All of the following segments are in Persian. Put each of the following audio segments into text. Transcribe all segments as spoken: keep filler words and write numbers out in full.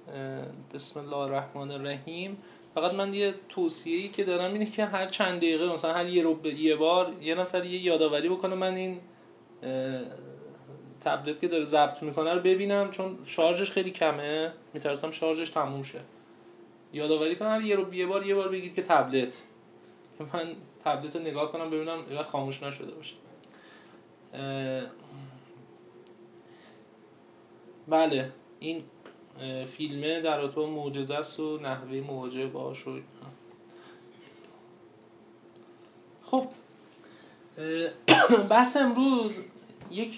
بسم الله الرحمن الرحیم. فقط من یه توصیه‌ای که دارم اینه که هر چند دقیقه مثلا هر یه رو یه بار یه نفر یه یادآوری بکنه من این تبلت که داره ضبط میکنه رو ببینم، چون شارژش خیلی کمه، میترسم شارژش تموم شه. یادآوری کنم هر یه رو یه بار یه بار بگید که تبلت، من تبلت رو نگاه کنم ببینم اینا خاموش نشده باشه. بله این فیلمه در رابطه با معجزه است و نحوه مواجهه باهاش. خب بحث امروز یک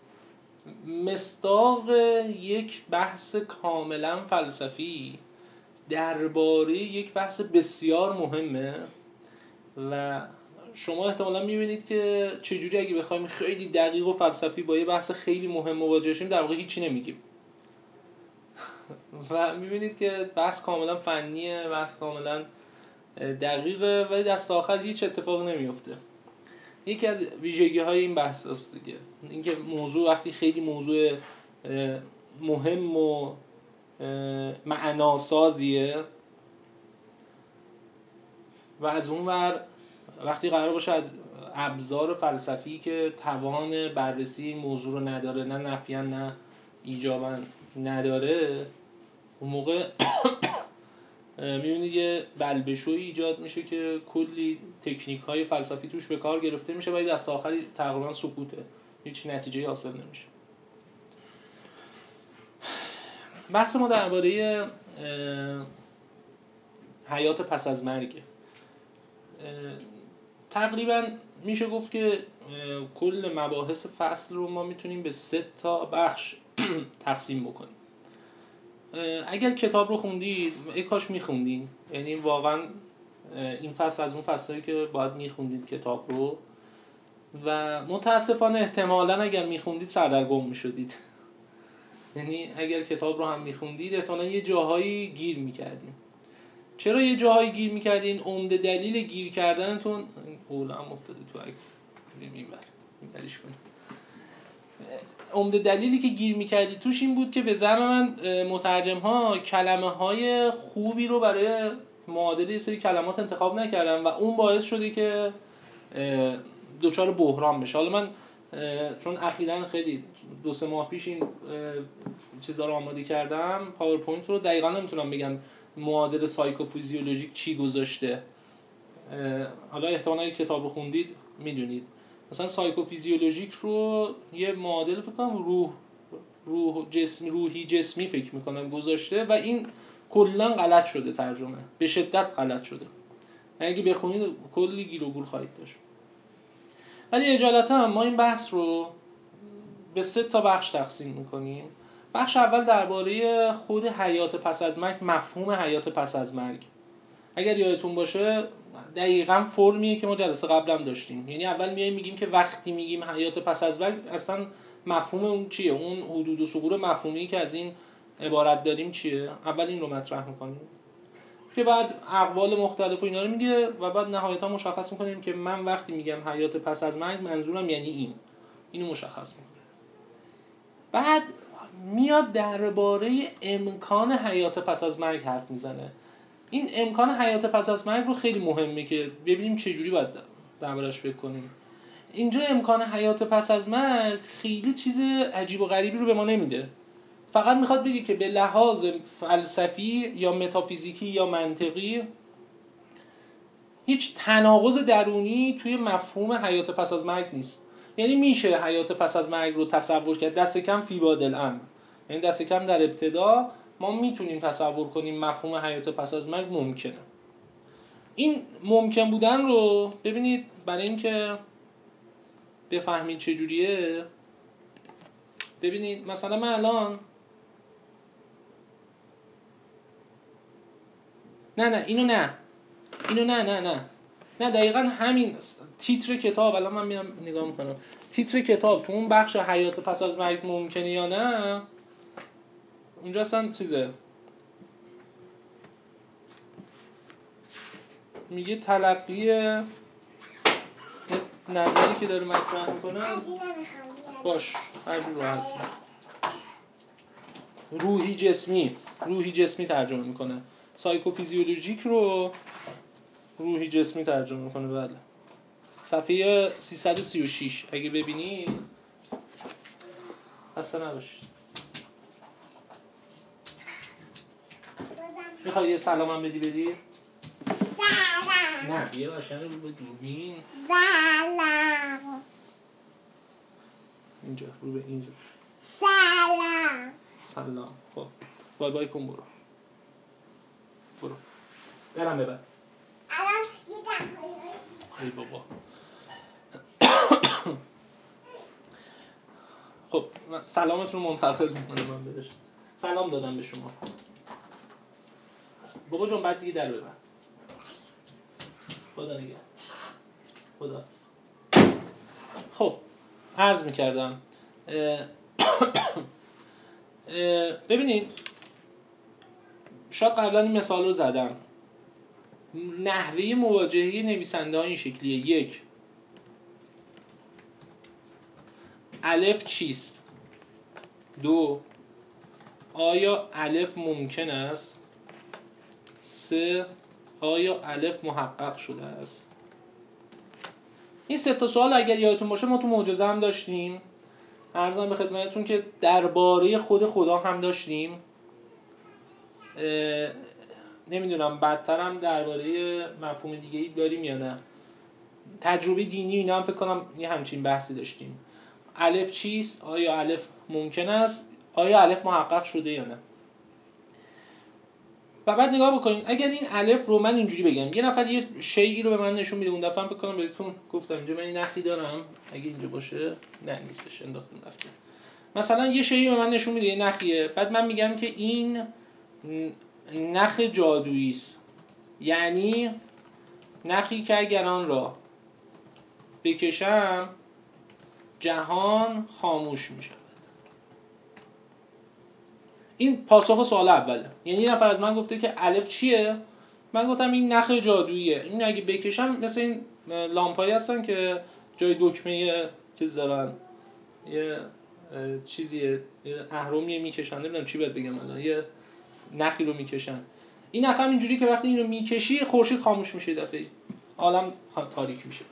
مصداق یک بحث کاملا فلسفی درباره یک بحث بسیار مهمه و شما احتمالا میبینید که چجوری اگه بخوایم خیلی دقیق و فلسفی با یه بحث خیلی مهم مواجه شیم در واقع هیچی نمیگیم و میبینید که بحث کاملا فنیه، بحث کاملا دقیقه ولی دست آخر هیچ اتفاق نمیفته. یکی از ویژگی های این بحث است دیگه، اینکه موضوع وقتی خیلی موضوع مهم و معناسازیه و از اون ور وقتی قرار باشه از ابزار فلسفی که توان بررسی این موضوع رو نداره، نه نفیاً نه ایجاباً نداره، اون موقع میبینید یه بلبشویی ایجاد میشه که کلی تکنیک های فلسفی توش به کار گرفته میشه ولی دست آخری تقریبا سکوته، هیچ نتیجه‌ای حاصل نمیشه. بحث ما درباره حیات پس از مرگ. تقریبا میشه گفت که کل مباحث فصل رو ما میتونیم به سه تا بخش تقسیم بکنیم. اگر کتاب رو خوندید ای کاش میخوندین، یعنی واقعا این فصل از اون فصلایی که باید میخوندید کتاب رو و متاسفانه احتمالاً اگر میخوندید سردرگم میشدید. یعنی اگر کتاب رو هم میخوندید احتمالاً یه جاهایی گیر میکردین. چرا یه جاهایی گیر میکردین؟ عمده دلیل گیر کردنتون اولا هم افتاده تو عکس میبر میبریش کنید. عمده دلیلی که گیر میکردی توش این بود که به زعم من مترجم ها کلمه های خوبی رو برای معادله یه سری کلمات انتخاب نکردن و اون باعث شده که دوچار بحران بشه. حالا من چون اخیراً خیلی دو سه ماه پیش این چیزا رو آماده کردم، پاورپوینت رو، دقیقاً نمیتونم بگم معادل سایکوفیزیولوژیک چی گذاشته. حالا احتمالاً کتاب رو خوندید میدونید مثلا سایکوفیزیولوژیک رو یه معادل فکر کنم روح روح جسمی روحی جسمی فکر میکنم گذاشته و این کلا غلط شده، ترجمه به شدت غلط شده. اگه بخونید کلی گیر و گور خواهید داشت. ولی اجالتا ما این بحث رو به سه تا بخش تقسیم میکنیم. بخش اول درباره خود حیات پس از مرگ، مفهوم حیات پس از مرگ. اگر یادتون باشه دقیقاً فرمیه که ما جلسه قبلم داشتیم. یعنی اول میایم میگیم که وقتی میگیم حیات پس از مرگ اصلا مفهوم اون چیه، اون حدود و ثغور مفهومی که از این عبارت داریم چیه. اول این رو مطرح میکنیم که بعد اقوال مختلف و اینا رو میگه و بعد نهایتا مشخص میکنیم که من وقتی میگم حیات پس از مرگ منظورم یعنی این، اینو مشخص میکنم. بعد میاد درباره امکان حیات پس از مرگ حرف میزنه. این امکان حیات پس از مرگ رو خیلی مهمه که ببینیم چه جوری باید دربارش فکر کنیم. اینجا امکان حیات پس از مرگ خیلی چیز عجیب و غریبی رو به ما نمیده، فقط میخواد بگه که به لحاظ فلسفی یا متافیزیکی یا منطقی هیچ تناقض درونی توی مفهوم حیات پس از مرگ نیست. یعنی میشه حیات پس از مرگ رو تصور کرد، دست کم فی بادل امر، یعنی دست کم در ابتدا ما میتونیم تصور کنیم مفهوم حیات پس از مرگ ممکنه. این ممکن بودن رو ببینید برای اینکه بفهمید چه جوریه، ببینید مثلا من الان نه نه اینو نه اینو نه نه نه نه دقیقاً همین تیتر کتاب، الان من میرم نگاه میکنم تیتر کتاب تو اون بخش حیات پس از مرگ ممکنه یا نه، اونجا اصلا چیزه میگه تلقی نظری که داره مطرح میکنه باش هر جور راحت روحی جسمی روحی جسمی ترجمه میکنه، سایکوفیزیولوژیک رو روحی جسمی ترجمه میکنه. بله صفحه سیصد و سی و شش اگه ببینی اصلا نباشید. میخوای یه سلامم بدی بدی؟ سلام. نه بیا قشنگ رو به دوربین. سلام. اینجا رو به این. سلام. سلام. خب بای بای کن برو. برو. برم ببر. الان دیدم. ای بابا. خب سلامتون رو منتقل میکنم من بهش. سلام دادم به شما. بابا جون بعد دیگه در ببر. خدا نگه. خداحافظ. خب عرض میکردم ببینید شاید قبلا این مثال رو زدم. نحوه مواجهه نویسنده ها این شکلیه: یک، الف چیست؟ دو، آیا الف ممکن است؟ سه، آیا الف محقق شده است؟ این سه تا سوال اگر یادتون باشه ما تو معجزه هم داشتیم، عرضم به خدمتتون که درباره خود خدا هم داشتیم، نمیدونم بعدتر هم درباره مفهوم دیگه ای داریم یا نه، تجربه دینی اینا هم فکر کنم یه همچین بحثی داشتیم. الف چیست؟ آیا الف ممکن است؟ آیا الف محقق شده یا نه؟ و بعد نگاه بکنید اگر این الف رو من اینجوری بگم، یه نفر یه شیئی رو به من نشون میده، اون دفعه هم فکر کنم بهتون گفتم اینجا من این نخی دارم، اگه اینجا باشه نه نیستش انداختم رفته، مثلا یه شیئی به من نشون میده یه نخیه، بعد من میگم که این نخ جادویی است، یعنی نخی که اگر آن را بکشم جهان خاموش میشه. این پاسخ سوال اوله. یعنی یه نفر از من گفته که الف چیه؟ من گفتم این نخ جادوییه. این اگه بکشم مثل این لامپایی هستن که جای دکمه چیز دارن، یه چیزیه، یه اهرمیه میکشن، نمیدونم چی باید بگم الان، یه نخی رو میکشن. این نخ هم اینجوری که وقتی اینو میکشی خورشید خاموش میشه، دفعه عالم تاریک میشه.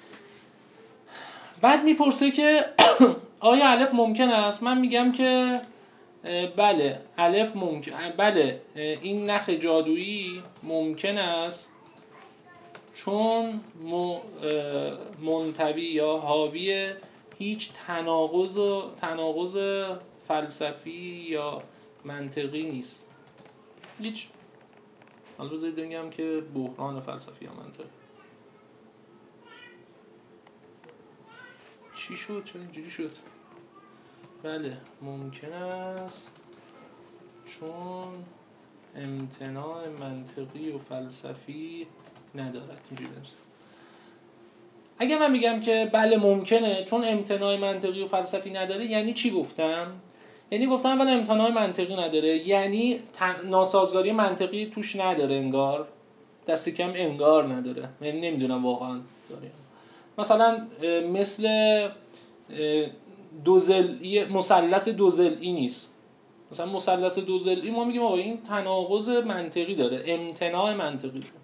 بعد میپرسه که آیا الف ممکن است؟ من میگم که بله الف ممکن، بله این نخ جادویی ممکن است چون منطوی یا حاوی هیچ تناقض و تناقض فلسفی یا منطقی نیست. هیچ، حالا بذارید بگم که بحران فلسفی یا منطقی چی شد؟ چون اینجوری شد. بله ممکن است چون امتناع منطقی و فلسفی ندارد. اینجوری نمیشه. اگه من میگم که بله ممکنه چون امتناع منطقی و فلسفی نداره، یعنی چی گفتم؟ یعنی گفتم اولا امتناع منطقی نداره، یعنی ناسازگاری منطقی توش نداره، انگار دست کم انگار نداره، یعنی نمیدونم واقعا داره. مثلا مثل دو ضلعی، مثلث دو ضلعی نیست. مثلا مثلث دو ضلعی ما میگیم آقا این تناقض منطقی داره، امتناع منطقی داره.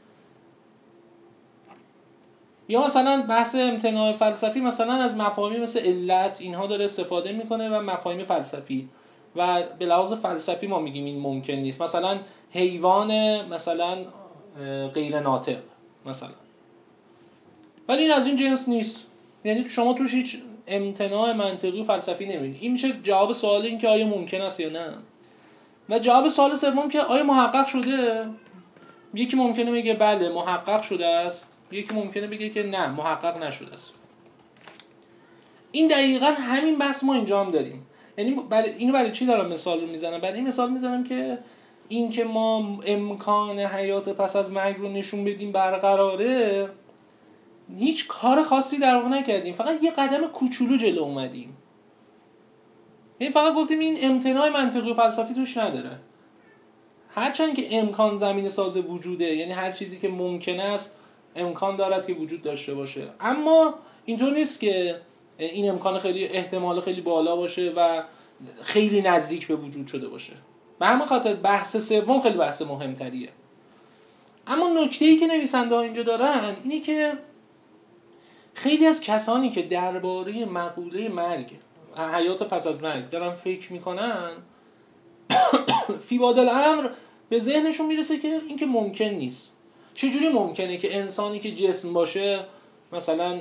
یا مثلا بحث امتناع فلسفی مثلا از مفاهیمی مثل علت اینها داره استفاده میکنه و مفاهیم فلسفی، و به لحاظ فلسفی ما میگیم این ممکن نیست. مثلا حیوان مثلا غیر ناطق مثلا، ولی این از این جنس نیست، یعنی شما توش هیچ امتناع منطقی و فلسفی نمیبینید. این میشه جواب سوال این که آیا ممکن است یا نه. و جواب سوال سوم که آیا محقق شده؟ یکی ممکنه بگه بله محقق شده است، یکی ممکنه بگه که نه محقق نشده است. این دقیقاً همین بحث ما اینجا هم داریم. یعنی برای اینو برای چی دارم مثال رو میزنم؟ برای این مثال میزنم که این که ما امکان حیات پس از مرگ رو نشون بدیم برقراره، هیچ کار خاصی در واقع نکردیم، فقط یه قدم کوچولو جلو اومدیم. یعنی فقط گفتیم این امتناع منطقی و فلسفی توش نداره. هرچند که امکان زمینه ساز وجوده، یعنی هر چیزی که ممکن است امکان دارد که وجود داشته باشه، اما اینطور نیست که این امکان خیلی احتمال خیلی بالا باشه و خیلی نزدیک به وجود شده باشه. به همین خاطر بحث سوم خیلی بحث مهمتریه. اما نکته‌ای که نویسنده ها اینجا دارن اینه که خیلی از کسانی که درباره مقوله مرگ، حیات پس از مرگ دارن فکر میکنن، فی بادل امر به ذهنشون میرسه که این که ممکن نیست. چجوری ممکنه که انسانی که جسم باشه، مثلا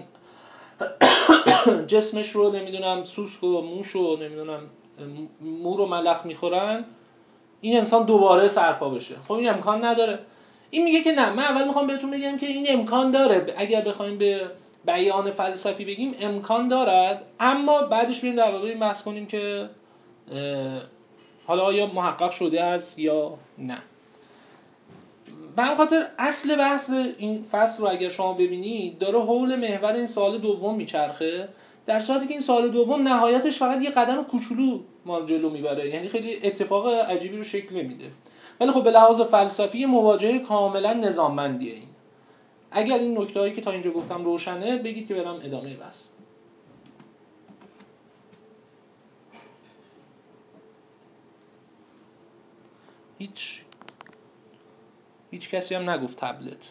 جسمش رو نمیدونم سوسک و موش و نمیدونم مور و ملخ میخورن، این انسان دوباره سرپا بشه؟ خب این امکان نداره. این میگه که نه، من اول میخوام بهتون بگم که این امکان داره، اگر بخوایم به بیان فلسفی بگیم امکان دارد، اما بعدش بریم در واقع بحث کنیم که حالا آیا محقق شده است یا نه. به همین خاطر اصل بحث این فصل رو اگر شما ببینید داره حول محور این سال دوم میچرخه، در صورتی که این سال دوم نهایتش فقط یه قدم کوچولو ما جلو میبره، یعنی خیلی اتفاق عجیبی رو شکل نمیده. ولی خب به لحاظ فلسفی مواجهه کاملا نظاممندیه این. اگر این نکته‌هایی که تا اینجا گفتم روشنه بگید که برم ادامه بحث. هیچ هیچ کسی هم نگفت تبلت.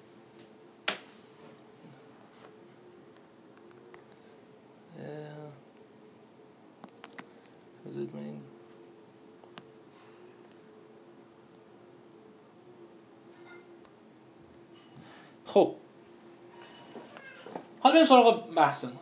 بذارید من این خب حالا بریم سراغ بحثمون.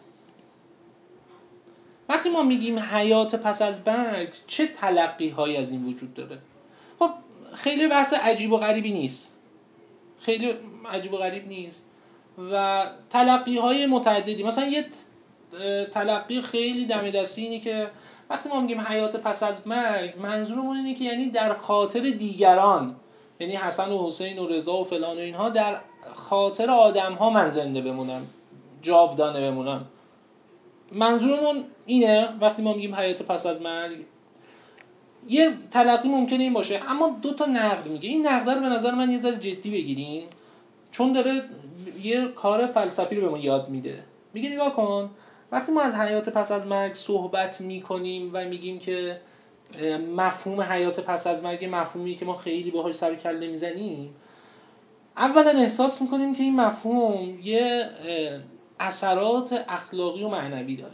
وقتی ما میگیم حیات پس از مرگ چه تلقی هایی از این وجود داره؟ خب خیلی بحث عجیب و غریبی نیست، خیلی عجیب و غریب نیست و تلقی های متعددی. مثلا یه تلقی خیلی دم دستی اینه که وقتی ما میگیم حیات پس از مرگ، منظورمون اینه که یعنی در خاطر دیگران، یعنی حسن و حسین و رضا و فلان و اینها، در خاطر آدم ها من زنده بمونم، جاودانه بمونم. منظورمون اینه وقتی ما میگیم حیات پس از مرگ. یه تلقی ممکنه این باشه، اما دو تا نقد میگه. این نقد رو به نظر من یه ذره جدی بگیرین، چون داره یه کار فلسفی رو به ما یاد میده. میگه نگاه کن، وقتی ما از حیات پس از مرگ صحبت میکنیم و میگیم که مفهوم حیات پس از مرگ مفهومی که ما خیلی باهاش سر و کله میزنیم، اولا احساس میکنیم که این مفهوم یه اثرات اخلاقی و معنوی داره،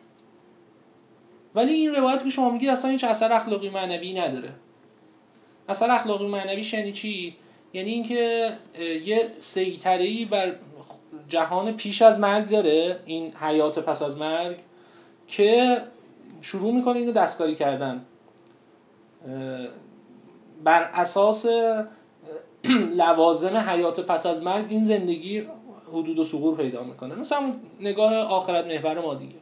ولی این روایتی که شما میگید اصلا هیچ اثر اخلاقی و معنوی نداره. اثر اخلاقی و معنوی یعنی چی؟ یعنی اینکه یه سیطره‌ای بر جهان پیش از مرگ داره این حیات پس از مرگ که شروع میکنه اینو دستکاری کردن بر اساس لوازم حیات پس از مرگ. این زندگی حدود و ثغور پیدا میکنه، مثلا نگاه آخرت محور ما دیگه.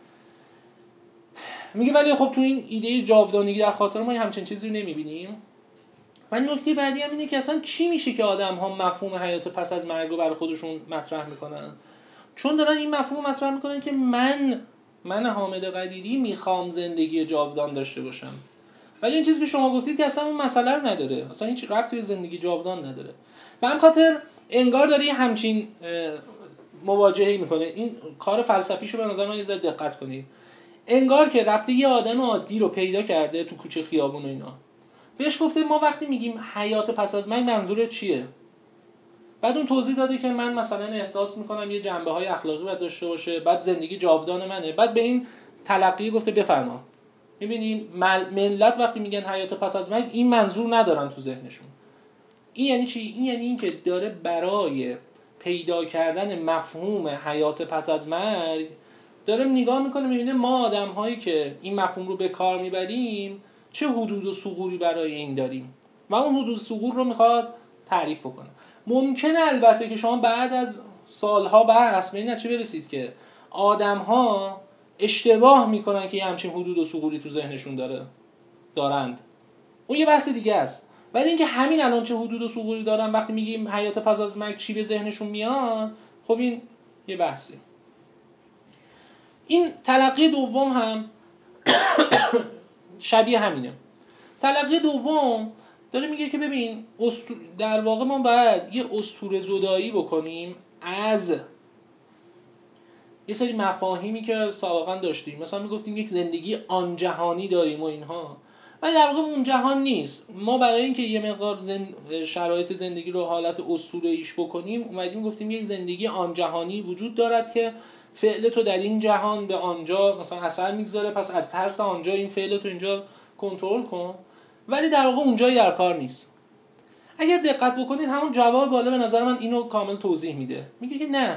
میگه ولی خب تو این ایده جاودانگی در خاطر ما همچین چیزی رو نمیبینیم. و نکته بعدی هم اینه که اصلا چی میشه که آدم ها مفهوم حیات پس از مرگ رو برای خودشون مطرح میکنن؟ چون دارن این مفهوم مطرح میکنن که من من حامد قدیری میخوام زندگی جاودان داشته باشم، ولی این چیزی که شما گفتید که اصلا اون مسئله رو نداره، اصلا هیچ ربطی به زندگی جاودان نداره. به همین خاطر انگار داره یه همچین مواجهه‌ای میکنه. این کار فلسفیشو به نظر من یه ذره دقت کنید. انگار که رفته یه آدم عادی رو پیدا کرده تو کوچه خیابون و اینا، بهش گفته ما وقتی میگیم حیات پس از مرگ منظورت چیه؟ بعد اون توضیح داده که من مثلا احساس میکنم یه جنبه‌های اخلاقی باید داشته باشه، بعد زندگی جاودان منه. بعد به این تلقی گفته بفرما. میبینیم ملت وقتی میگن حیات پس از مرگ این منظور ندارن تو ذهنشون. این یعنی چی؟ این یعنی این که داره برای پیدا کردن مفهوم حیات پس از مرگ داره نگاه میکنه، میبینه ما آدم‌هایی که این مفهوم رو به کار میبریم چه حدود و ثغوری برای این داریم و اون حدود و ثغور رو میخواد تعریف بکنه. ممکنه البته که شما بعد از سالها بحث به این نتیجه برسید که آدم‌ها اشتباه میکنن که یه همچین حدود و ثغوری تو ذهنشون داره دارند، اون یه بحث دیگه است. ولی اینکه همین الان چه حدود و ثغوری دارن وقتی میگیم حیات پس از مرگ چی به ذهنشون میاد، خب این یه بحثی. این تلقی دوم هم شبیه همینه. تلقی دوم داره میگه که ببین در واقع ما باید یه اسطوره زدایی بکنیم از یه سری مفاهیمی که سابقا داشتیم، مثلا میگفتیم یک زندگی آن جهانی داریم و اینها، ولی در واقع اون جهان نیست. ما برای اینکه یه مقدار زن... شرایط زندگی رو حالت اسطوره‌ایش بکنیم، اومدیم گفتیم یک زندگی آن جهانی وجود دارد که فعل تو در این جهان به آنجا مثلا اثر میگذاره، پس از ترس آنجا این فعل تو اینجا کنترل کن، ولی در واقع اونجایی در کار نیست. اگر دقت بکنید همون جواب بالا به نظر من اینو کامل توضیح میده. میگه که نه،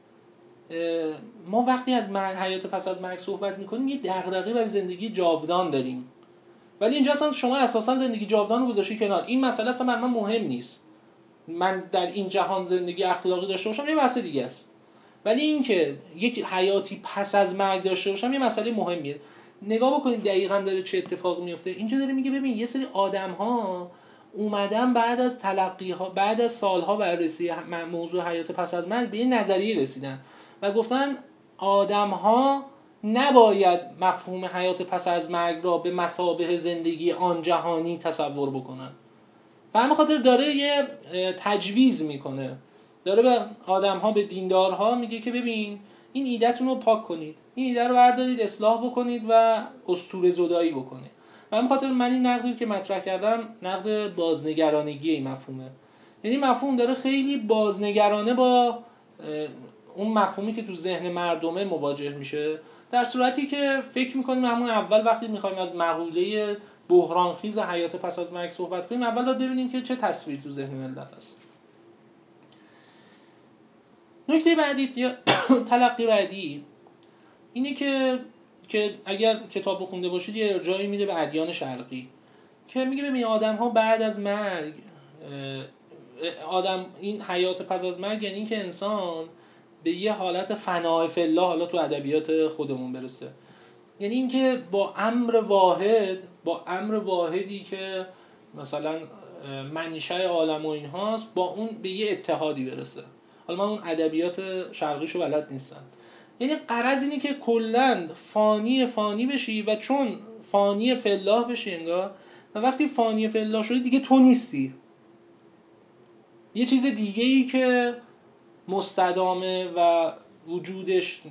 ما وقتی از مرگ، حیات پس از مرگ صحبت میکنیم یه دغدغه برای زندگی جاودان داریم، ولی اینجا اصلا شما اساسا زندگی جاودان رو گذاشتی کنار. این مسئله اصلا برای من مهم نیست، من در این جهان زندگی اخلاقی داشته باشم یه مسئله دیگه است، ولی اینکه یک حیاتی پس از مرگ داشته باشم یه مسئله مهمیه. نگاه بکنید دقیقاً داره چه اتفاقی میفته. اینجا داره میگه ببین یه سری آدم‌ها اومدن بعد از تلقی ها، بعد از سالها بررسی موضوع حیات پس از مرگ به این نظریه رسیدن و گفتن آدم‌ها نباید مفهوم حیات پس از مرگ را به مثابه زندگی آن جهانی تصور بکنن. و همین خاطر داره یه تجویز میکنه، داره به آدم‌ها، به دیندارها میگه که ببین این ایده‌تون رو پاک کنید، این ایده رو بردارید اصلاح بکنید و اسطوره زدایی بکنید. و همین خاطر من این نقدی که مطرح کردم نقد بازنگرانگی این مفهومه. یعنی مفهوم داره خیلی بازنگرانه با اون مفهومی که تو ذهن مردمه مواجه میشه، در صورتی که فکر میکنیم همون اول وقتی میخوایم از مقوله بحرانخیز حیات پس از مرگ صحبت کنیم اول باید ببینیم که چه تصویر تو ذهن ملت هست. نکته بعدی یا تلقی بعدی اینه که که اگر کتاب رو خونده باشید یه ارجاعی میده به ادیان شرقی که میگه ببین آدم‌ها بعد از مرگ، آدم این حیات پس از مرگ یعنی اینکه انسان به یه حالت فنای فی الله، حالا تو ادبیات خودمون برسه، یعنی اینکه با امر واحد، با امر واحدی که مثلا منشأ عالم و اینهاست، با اون به یه اتحادی برسه. حالا من اون ادبیات شرقیشو بلد نیستم. یعنی غرض اینه که کلاً فانی فانی بشی و چون فانی فی الله بشی انگار، و وقتی فانی فی الله شدی دیگه تو نیستی، یه چیز دیگه‌ای که مستدامه و وجودش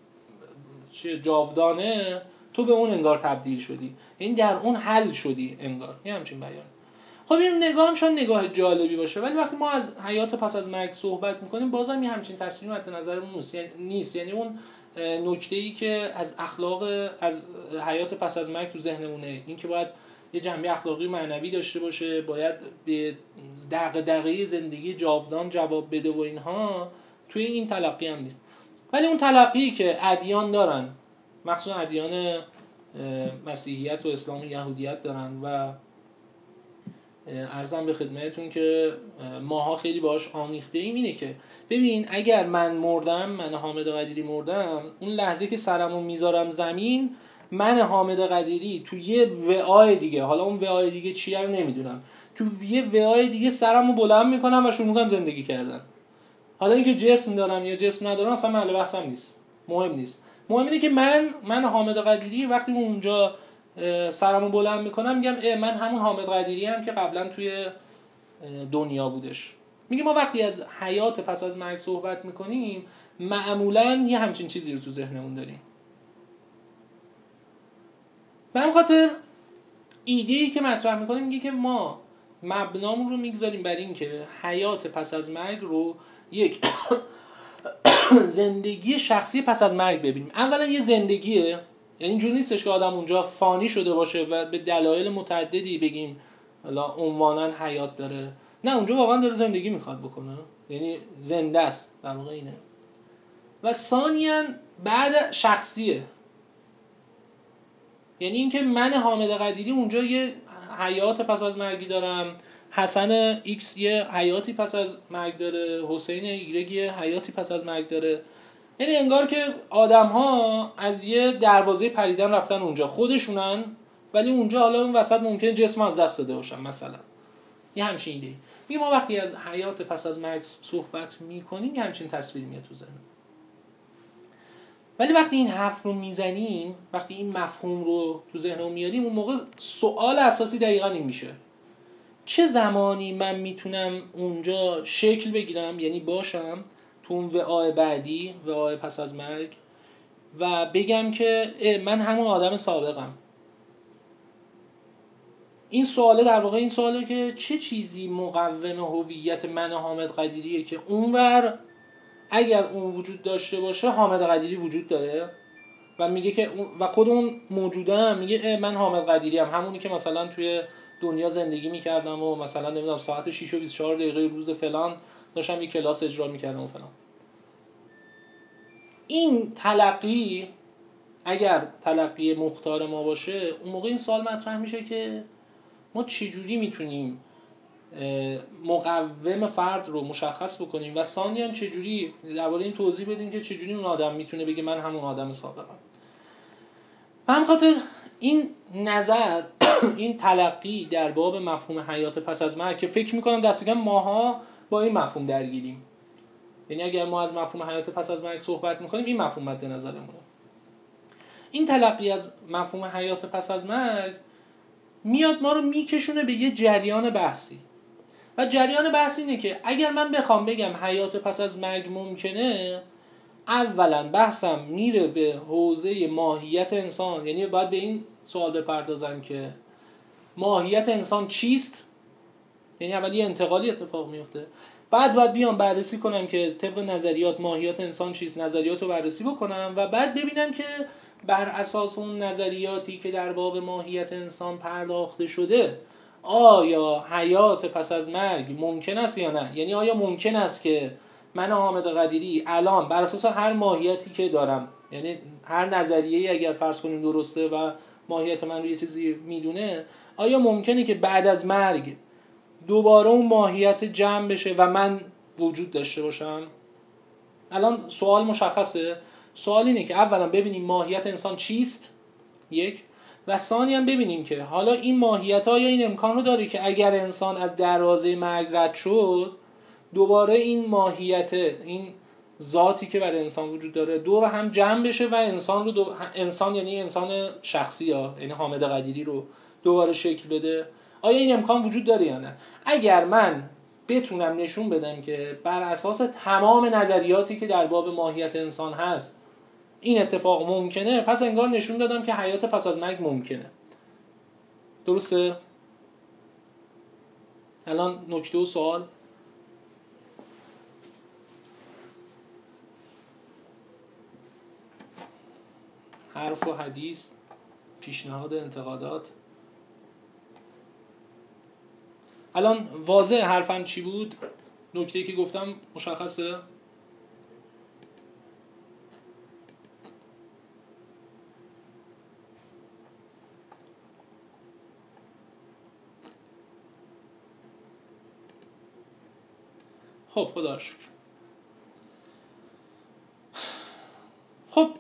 جاودانه، تو به اون انگار تبدیل شدی، یعنی در اون حل شدی انگار. یه همچین بیان. خب این نگاه هم شاید نگاه جالبی باشه، ولی وقتی ما از حیات پس از مرگ صحبت میکنیم بازم یه همچین تصویری مد نظرمون نیست. یعنی اون نکته‌ای که از اخلاق، از حیات پس از مرگ تو ذهنمونه، این که باید یه جنبه اخلاقی معنوی داشته باشه، باید به دغدغه زندگی جاودان جواب بده و اینها، توی این تلقی هم نیست. ولی اون تلقی که ادیان دارن، مخصوصا ادیان مسیحیت و اسلام و یهودیت دارن، و عرضم به خدمتتون که ماها خیلی باهاش آمیخته ایم، اینه که ببین اگر من مردم، من حامد قدیری مردم، اون لحظه که سرمو میذارم زمین، من حامد قدیری تو یه وعای دیگه، حالا اون وعای دیگه چیه رو نمیدونم، تو یه وعای دیگه سرمو بلند میکنم و شروع میکنم زندگی کردن. حالا اینکه جسم دارم یا جسم ندارم اصلا محل بحثم نیست، مهم نیست. مهم اینه که من من حامد قدیری وقتی اونجا سرمو بلند میکنم میگم اه من همون حامد قدیری هم که قبلا توی دنیا بودش. میگه ما وقتی از حیات پس از مرگ صحبت میکنیم معمولاً یه همچین چیزی رو تو ذهنمون داریم. به همین خاطر ایده‌ای که مطرح میکنیم میگه که ما مبنامون رو میگذاریم بر این که حیات پس از مرگ رو یک زندگی شخصی پس از مرگ ببینیم. اولا یه زندگیه، یعنی اینجوری نیستش که آدم اونجا فانی شده باشه و به دلایل متعددی بگیم حالا عنوانا حیات داره، نه اونجا واقعا داره زندگی میخواد بکنه، یعنی زنده است در واقع اینه. و ثانیاً بعد شخصیه، یعنی اینکه من حامد قدیری اونجا یه حیات پس از مرگی دارم، حسن ایکس یه حیاتی پس از مرگ داره، حسین ایگرگ یه حیاتی پس از مرگ داره. یعنی انگار که آدم ها از یه دروازه پریدن رفتن اونجا، خودشونن ولی اونجا حالا اون وسط ممکنه جسم از دست داده باشن مثلا. یه همچین ایده. میگه ما وقتی از حیات پس از مرگ صحبت میکنیم یه همچین تصویری میاد تو ذهن. ولی وقتی این حرف رو میزنیم، وقتی این مفهوم رو تو ذهنمون میاریم، اون موقع سوال اساسی دقیقاً این میشه: چه زمانی من میتونم اونجا شکل بگیرم، یعنی باشم تو اون وعای بعدی، وعای پس از مرگ، و بگم که من همون آدم سابقم. این سواله در واقع این سواله که چه چیزی مقوم هویت من حامد قدیریه که اونور اگر اون وجود داشته باشه حامد قدیری وجود داره و میگه که و خود اون موجوده هم میگه من حامد قدیری هم همونی که مثلا توی دنیا زندگی میکردم و مثلا نمیدونم ساعت شش و بیست و چهار دقیقه روز فلان داشتم یک کلاس اجرا میکردم و فلان. این تلقی اگر تلقی مختار ما باشه اون موقع این سوال مطرح میشه که ما چجوری میتونیم مقوم فرد رو مشخص بکنیم و ثانیاً چجوری درباره این توضیح بدیم که چجوری اون آدم میتونه بگه من همون آدم سابقم. به همین خاطر این نظر این تلقی در باب مفهوم حیات پس از مرگ که فکر میکنم دست کم ماها با این مفهوم درگیریم، یعنی اگر ما از مفهوم حیات پس از مرگ صحبت میکنیم این مفهوم مد نظرمونه. این تلقی از مفهوم حیات پس از مرگ میاد ما رو میکشونه به یه جریان بحثی و جریان بحث اینه که اگر من بخوام بگم حیات پس از مرگ ممکنه، اولا بحثم میره به حوزه ماهیت انسان، یعنی باید به این سوال بپردازم که ماهیت انسان چیست، یعنی اولی یه انتقالی اتفاق میفته، بعد باید بیام بررسی کنم که طبق نظریات ماهیت انسان چیست، نظریات رو بررسی بکنم و بعد ببینم که بر اساس اون نظریاتی که در باب ماهیت انسان پرداخته شده آیا حیات پس از مرگ ممکن است یا نه. یعنی آیا ممکن است که من حامد قدیری الان بر اساس هر ماهیتی که دارم، یعنی هر نظریه‌ای اگر فرض کنیم درسته و ماهیت من رو یه چیزی میدونه، آیا ممکنه که بعد از مرگ دوباره اون ماهیت جمع بشه و من وجود داشته باشم؟ الان سوال مشخصه. سوال اینه که اولا ببینیم ماهیت انسان چیست، یک، و ثانیاً ببینیم که حالا این ماهیت ها یا این امکان رو داره که اگر انسان از دروازه مرگ رد شد دوباره این ماهیت، این ذاتی که برای انسان وجود داره دور هم جمع بشه و انسان رو دو... انسان یعنی انسان شخصی ها یعنی حامد قدیری رو دوباره شکل بده. آیا این امکان وجود داره یا نه؟ اگر من بتونم نشون بدم که بر اساس تمام نظریاتی که در باب ماهیت انسان هست این اتفاق ممکنه، پس انگار نشون دادم که حیات پس از مرگ ممکنه. درسته؟ الان نکته و سوال. حرف و حدیث، پیشنهاد، انتقادات. الان واضح حرفم چی بود؟ نکته‌ای که گفتم مشخصه؟ خب خدا رو شکر. خب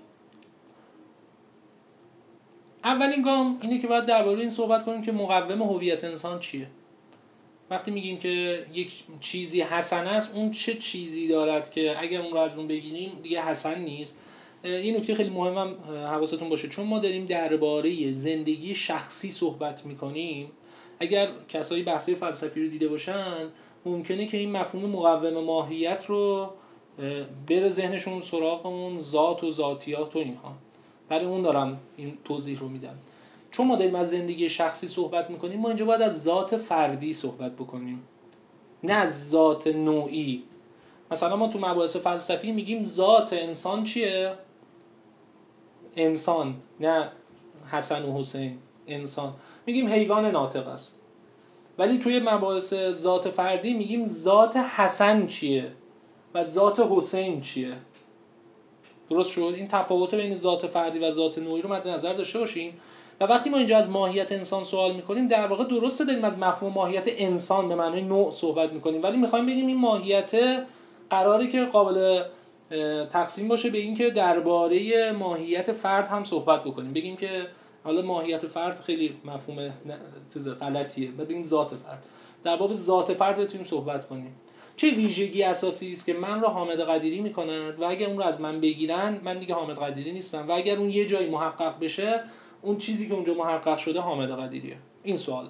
اولین گام اینه که باید درباره این صحبت کنیم که مقوم هویت انسان چیه. وقتی میگیم که یک چیزی حسن است، اون چه چیزی دارد که اگر اون رو از اون بگیریم دیگه حسن نیست. این نکته خیلی مهمم حواستون باشه، چون ما داریم درباره زندگی شخصی صحبت میکنیم. اگر کسایی بحث‌های فلسفی رو دیده باشن ممکنه که این مفهوم مقوم ماهیت رو بره ذهنشون سراغ اون ذات و ذاتیات و اینها. برای اون دارم این توضیح رو میدم. چون ما داریم از زندگی شخصی صحبت میکنیم، ما اینجا باید از ذات فردی صحبت بکنیم، نه از ذات نوعی. مثلا ما تو مباحث فلسفی میگیم ذات انسان چیه؟ انسان، نه حسن و حسین، انسان. میگیم حیوان ناطق است. ولی توی مباحث ذات فردی میگیم ذات حسن چیه و ذات حسین چیه. درست شد؟ این تفاوت بین ذات فردی و ذات نوعی رو مد نظر داشته باشیم. و وقتی ما اینجا از ماهیت انسان سوال میکنیم، در واقع درسته داریم از مفهوم ماهیت انسان به معنای نوع صحبت میکنیم، ولی میخوایم بگیم این ماهیت قراره که قابل تقسیم باشه به این که درباره ماهیت فرد هم صحبت بکنیم. بگیم که حالا ماهیت فرد خیلی مفهوم چیز غلطیه، بعد بگیم ذات فرد. در باب ذات فرد بتونیم صحبت کنیم. چه ویژگی اساسی است که من رو حامد قدیری میکنند و اگر اون رو از من بگیرن من دیگه حامد قدیری نیستم، و اگر اون یه جایی محقق بشه اون چیزی که اونجا محقق شده حامد قدیریه. این سوال.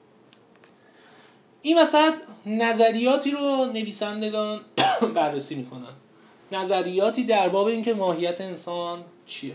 این وسط نظریاتی رو نویسندگان بررسی میکنن، نظریاتی در باب اینکه ماهیت انسان چیه.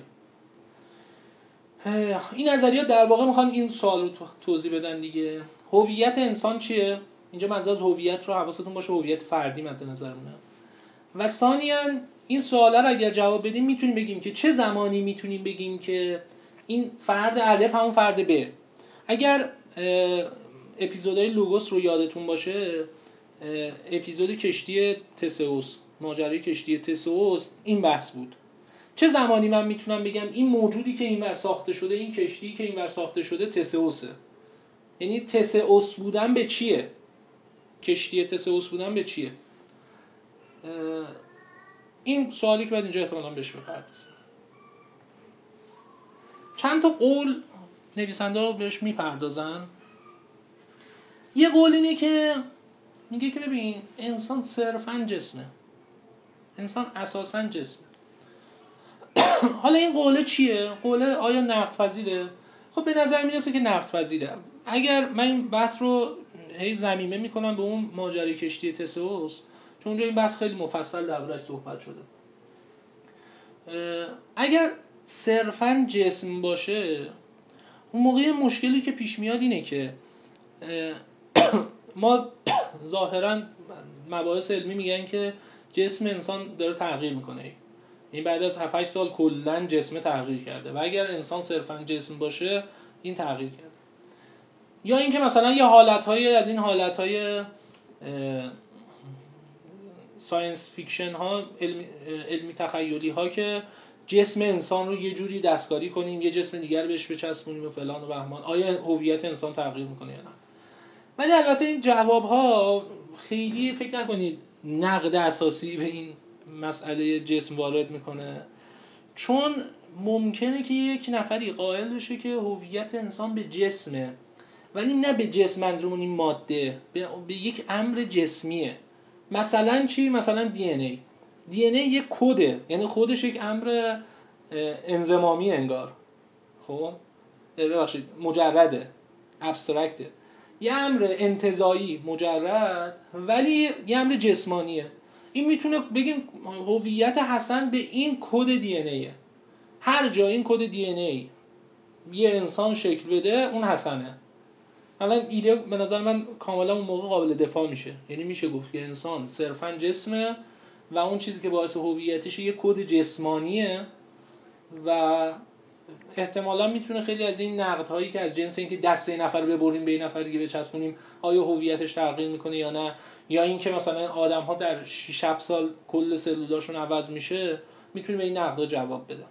این نظریات در واقع میخوان این سوال رو توضیح بدن دیگه. هویت انسان چیه؟ اینجا منظور از هویت رو حواستون باشه هویت فردی مد نظرمونه. و ثانیاً این سوالا رو اگر جواب بدیم میتونیم بگیم که چه زمانی میتونیم بگیم که این فرد الف همون فرد ب. اگر اپیزودهای لوگوس رو یادتون باشه، اپیزود کشتی تسئوس، ماجرای کشتی تسئوس، این بحث بود. چه زمانی من میتونم بگم این موجودی که اینور ساخته شده، این کشتی که اینور ساخته شده تسئوسه؟ یعنی تسئوس بودن به چیه؟ کشتی تسئوس بودن به چیه؟ این سوالی که بعد اینجا احتمالاً بهش بپردازیم. چند تا قول نویسنده ها بهش میپردازن. یه قول اینه که میگه که ببین انسان صرفاً جسمه، انسان اساساً جسمه. حالا این قوله چیه؟ قوله آیا نقد پذیره؟ خب به نظر میرسه که نقد پذیره. اگر من این بحث رو هی ضمیمه میکنم به اون ماجرای کشتی تسئوس، چون اونجا این بحث خیلی مفصل درباره‌اش صحبت شده. اگر صرفاً جسم باشه، اون موقع مشکلی که پیش میاد اینه که ما ظاهراً مباحث علمی میگن که جسم انسان داره تغییر میکنه. این بعد از هفت هشت سال کلاً جسم تغییر کرده و اگر انسان صرفاً جسم باشه این تغییر کرده. یا اینکه مثلا یه حالت‌های از این حالت‌های ساینس فیکشن ها، علمی, علمی تخیلی ها که جسم انسان رو یه جوری دستکاری کنیم یه جسم دیگر بهش بچسبونیم و فلان و بهمان، آیا هویت انسان تغییر میکنه یا نه؟ ولی البته این جواب ها خیلی فکر نکنید نقد اساسی به این مسئله جسم وارد میکنه، چون ممکنه که یک نفری قائل بشه که هویت انسان به جسمه، ولی نه به جسم منظورمون این ماده، به, به یک امر جسمیه. مثلا چی؟ مثلا دی ان ای. دی ان ای یک کده، یعنی خودش یک امر انضمامی انگار. خب ببخشید مجرده، ابسترکته، یه امر انتزاعی مجرد، ولی یه امر جسمانیه. این میتونه بگیم هویت حسن به این کد دی ان ایه. هر جا این کد دی ان ای یه انسان شکل بده اون حسنه. الان ایده به نظر من کاملا اون موقع قابل دفاع میشه. یعنی میشه گفت که انسان صرفاً جسمه و اون چیزی که باعث هویتش یه کد جسمانیه و احتمالاً میتونه خیلی از این نقدهایی که از جنس اینکه دست این نفر رو ببریم به این نفر دیگه بچسبونیم آیا هویتش تغییر میکنه یا نه، یا اینکه مثلا آدم‌ها در شش هفت سال کل سلولاشون عوض میشه، میتونه به این نقدها جواب بده.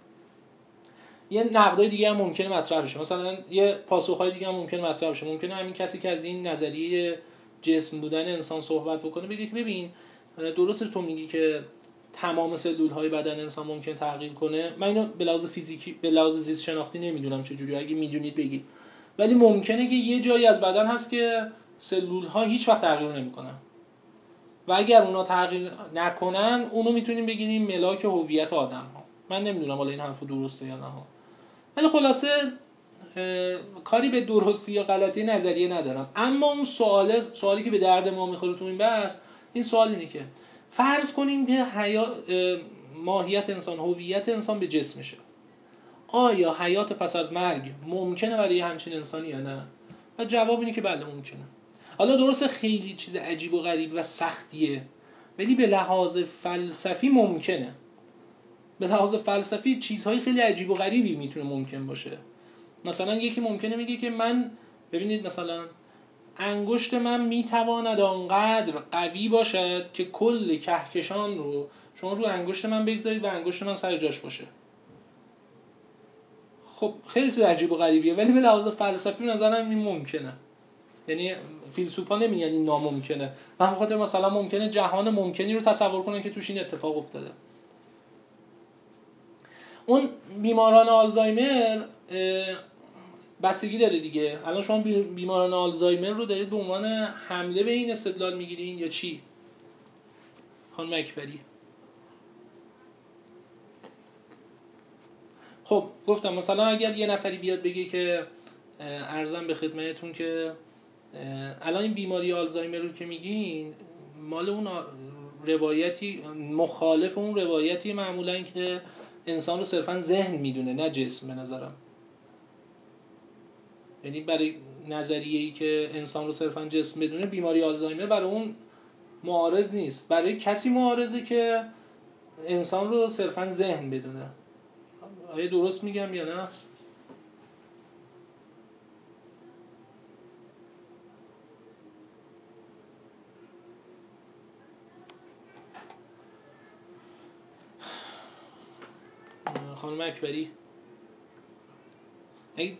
یه نقدای دیگه هم ممکنه مطرح بشه، مثلا یه پاسخهای دیگه هم ممکنه مطرح بشه. ممکنه همین کسی که از این نظریه جسم بودن انسان صحبت بکنه بگه که ببین درسته تو میگی که تمام سلول‌های بدن انسان ممکن تغییر کنه، من اینو به لحاظ فیزیکی به لحاظ زیست شناختی نمیدونم چه جوری، اگه میدونید بگید، ولی ممکنه که یه جایی از بدن هست که سلول‌ها هیچ وقت تغییر نمی‌کنن و اگر اونا تغییر نکنن اونو میتونیم بگیریم ملاک هویت آدم‌ها. من نمیدونم حالا این حرف درسته یا نه، ولی خلاصه کاری به درستی یا غلطی نظریه ندارم. اما اون سوال سوالی که به درد ما میخوره تو این بحث، این سوال اینه که فرض کنیم که حیا... ماهیت انسان، هویت انسان به جسمشه، آیا حیات پس از مرگ ممکنه برای همچین انسانی یا نه؟ و جواب اینه که بله ممکنه. حالا درسته خیلی چیز عجیب و غریب و سختیه، ولی به لحاظ فلسفی ممکنه. به لحاظ فلسفی چیزهای خیلی عجیب و غریبی میتونه ممکن باشه. مثلا یکی ممکنه میگه که من، ببینید مثلا انگشت من میتواند آنقدر قوی باشد که کل کهکشان رو شما رو انگشت من بگذارید و انگشت من سر جاش باشه. خب خیلی چیز عجیب و غریبیه، ولی به لحاظ فلسفی به نظرم این ممکنه. یعنی فیلسوفا نمیگن این ناممکنه. من بخاطر مثلا ممکنه جهان ممکنی رو تصور کنن که توش این اتفاق افتاده. اون بیماران آلزایمر بستگی داره دیگه. الان شما بیماران آلزایمر رو دارید به عنوان حمله به این استدلال میگیرین یا چی؟ خانم اکبری. خب گفتم مثلا اگر یه نفری بیاد بگه که عرضم به خدمتتون که الان این بیماری آلزایمر رو که میگین مال اون روایتی مخالف اون روایتی معمولا که انسان رو صرفا ذهن میدونه نه جسم به نظرم. یعنی برای نظریه‌ای که انسان رو صرفا جسم بدونه، بیماری آلزایمر برای اون معارض نیست. برای کسی معارضه که انسان رو صرفا ذهن بدونه. آیا درست میگم یا نه؟ خانم اکبری اگه...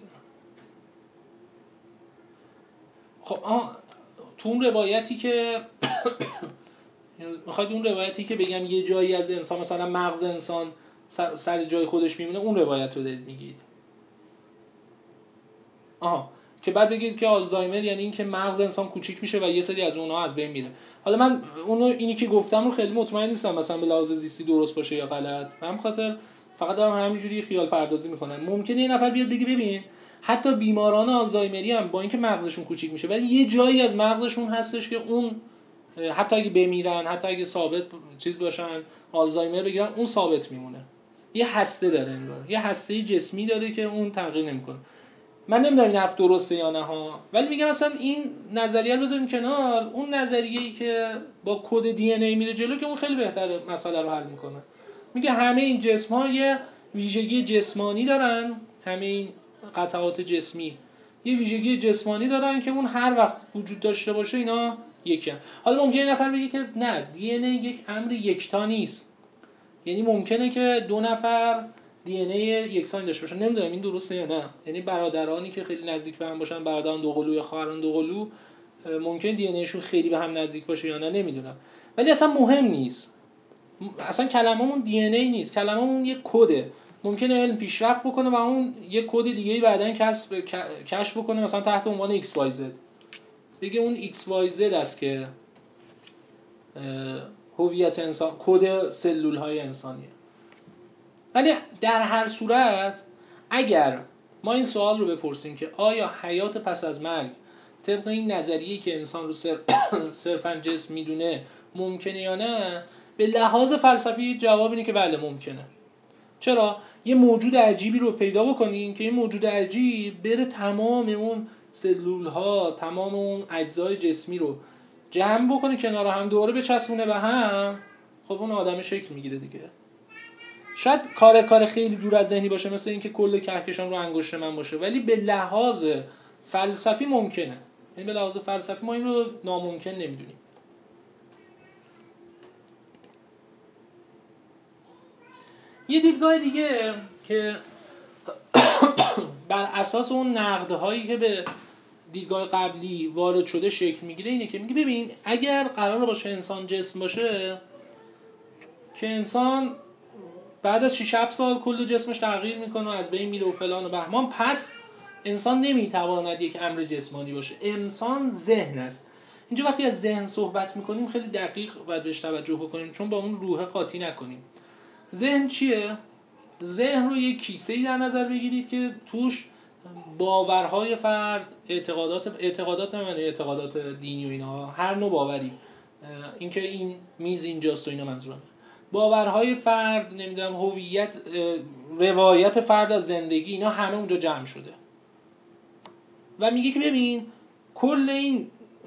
خب آه تو اون روایتی که میخواید اون روایتی که بگم یه جایی از انسان مثلا مغز انسان سر جای خودش میمونه، اون روایت رو دارید میگید؟ آها، که بعد بگید که آلزایمر یعنی این که مغز انسان کوچیک میشه و یه سری از اونها از بین میره. حالا من اونو اینی که گفتم رو خیلی مطمئن نیستم مثلا به لحاظ زیستی درست باشه یا غلط، هم خاطر فقط دارم همینجوری خیال پردازی میکنم. ممکنه یه نفر بیاد بگه ببین حتی بیماران آلزایمری هم با اینکه مغزشون کوچیک میشه ولی یه جایی از مغزشون هستش که اون حتی اگه بمیرن، حتی اگه ثابت چیز باشن آلزایمر بگیرن، اون ثابت میمونه. یه هسته داره انگار، یه هسته جسمی داره که اون تغییر نمیکنه. من نمیدونم این حرف درسته یا نه ها، ولی میگم مثلا این نظریه رو بذاریم کنار، اون نظریه‌ای که با کد دی ان ای میره جلو که اون خیلی بهتره مسئله رو حل میکنه. میگه همه این جسم‌ها یه ویژگی جسمانی دارن، همه این قطعات جسمی یه ویژگی جسمانی دارن که اون هر وقت وجود داشته باشه اینا یکی هم. حالا ممکنه نفر بگه که نه، دی ان ای یک امر یکتا نیست، یعنی ممکنه که دو نفر دی ان ای یکسانی داشته باشن. نمیدونم این درسته یا نه، یعنی برادرانی که خیلی نزدیک به هم باشن، برادران دوقلو یا خواهران دوقلو، ممکنه دی ان ایشون خیلی به هم نزدیک باشه یا نه، نمیدونم. ولی اصلا مهم نیست، اصلا کلممون دی ان ای نیست، کلممون یک کده. ممکنه علم پیشرفت بکنه و اون یک کد دیگه‌ای بعداً کسب کشف بکنه، مثلا تحت عنوان ایکس وای زد. دیگه اون ایکس وای زد است که هویت انسان، کد سلول‌های انسانیه. ولی در هر صورت اگر ما این سوال رو بپرسیم که آیا حیات پس از مرگ طبق این نظریه‌ای که انسان رو صرف صرفاً جسم میدونه ممکنه یا نه، به لحاظ فلسفی جواب اینه که بله ممکنه. چرا؟ یه موجود عجیبی رو پیدا بکنین که این موجود عجیب بره تمام اون سلول‌ها، تمام اون اجزای جسمی رو جمع بکنه کنار هم، دوباره بچسبونه به هم، خب اون آدم شکل میگیره دیگه. شاید کار کار خیلی دور از ذهنی باشه، مثل اینکه کل کهکشان رو انگشت من باشه، ولی به لحاظ فلسفی ممکنه. یعنی به لحاظ فلسفی ما این رو ناممکن نمیدونیم. یه دیدگاه دیگه که بر اساس اون نقدهایی که به دیدگاه قبلی وارد شده شکل میگیره اینه که میگه ببین اگر قرار باشه انسان جسم باشه که انسان بعد از شش هفت سال کل جسمش تغییر میکنه و از بین میره و فلان و بهمان، پس انسان نمیتواند یک امر جسمانی باشه، انسان ذهن است. اینجا وقتی از ذهن صحبت میکنیم خیلی دقیق باید بهش توجه بکنیم، چون با اون روح قاطی نکنیم. ذهن چیه؟ ذهن رو یک کیسه‌ای در نظر بگیرید که توش باورهای فرد، اعتقادات اعتقادات نه اعتقادات دینی و اینا، هر نوع باوری، اینکه این میز اینجاست و اینا منظورم، باورهای فرد، نمیدونم هویت، روایت فرد از زندگی، اینا همه اونجا جمع شده. و میگه که ببین کل این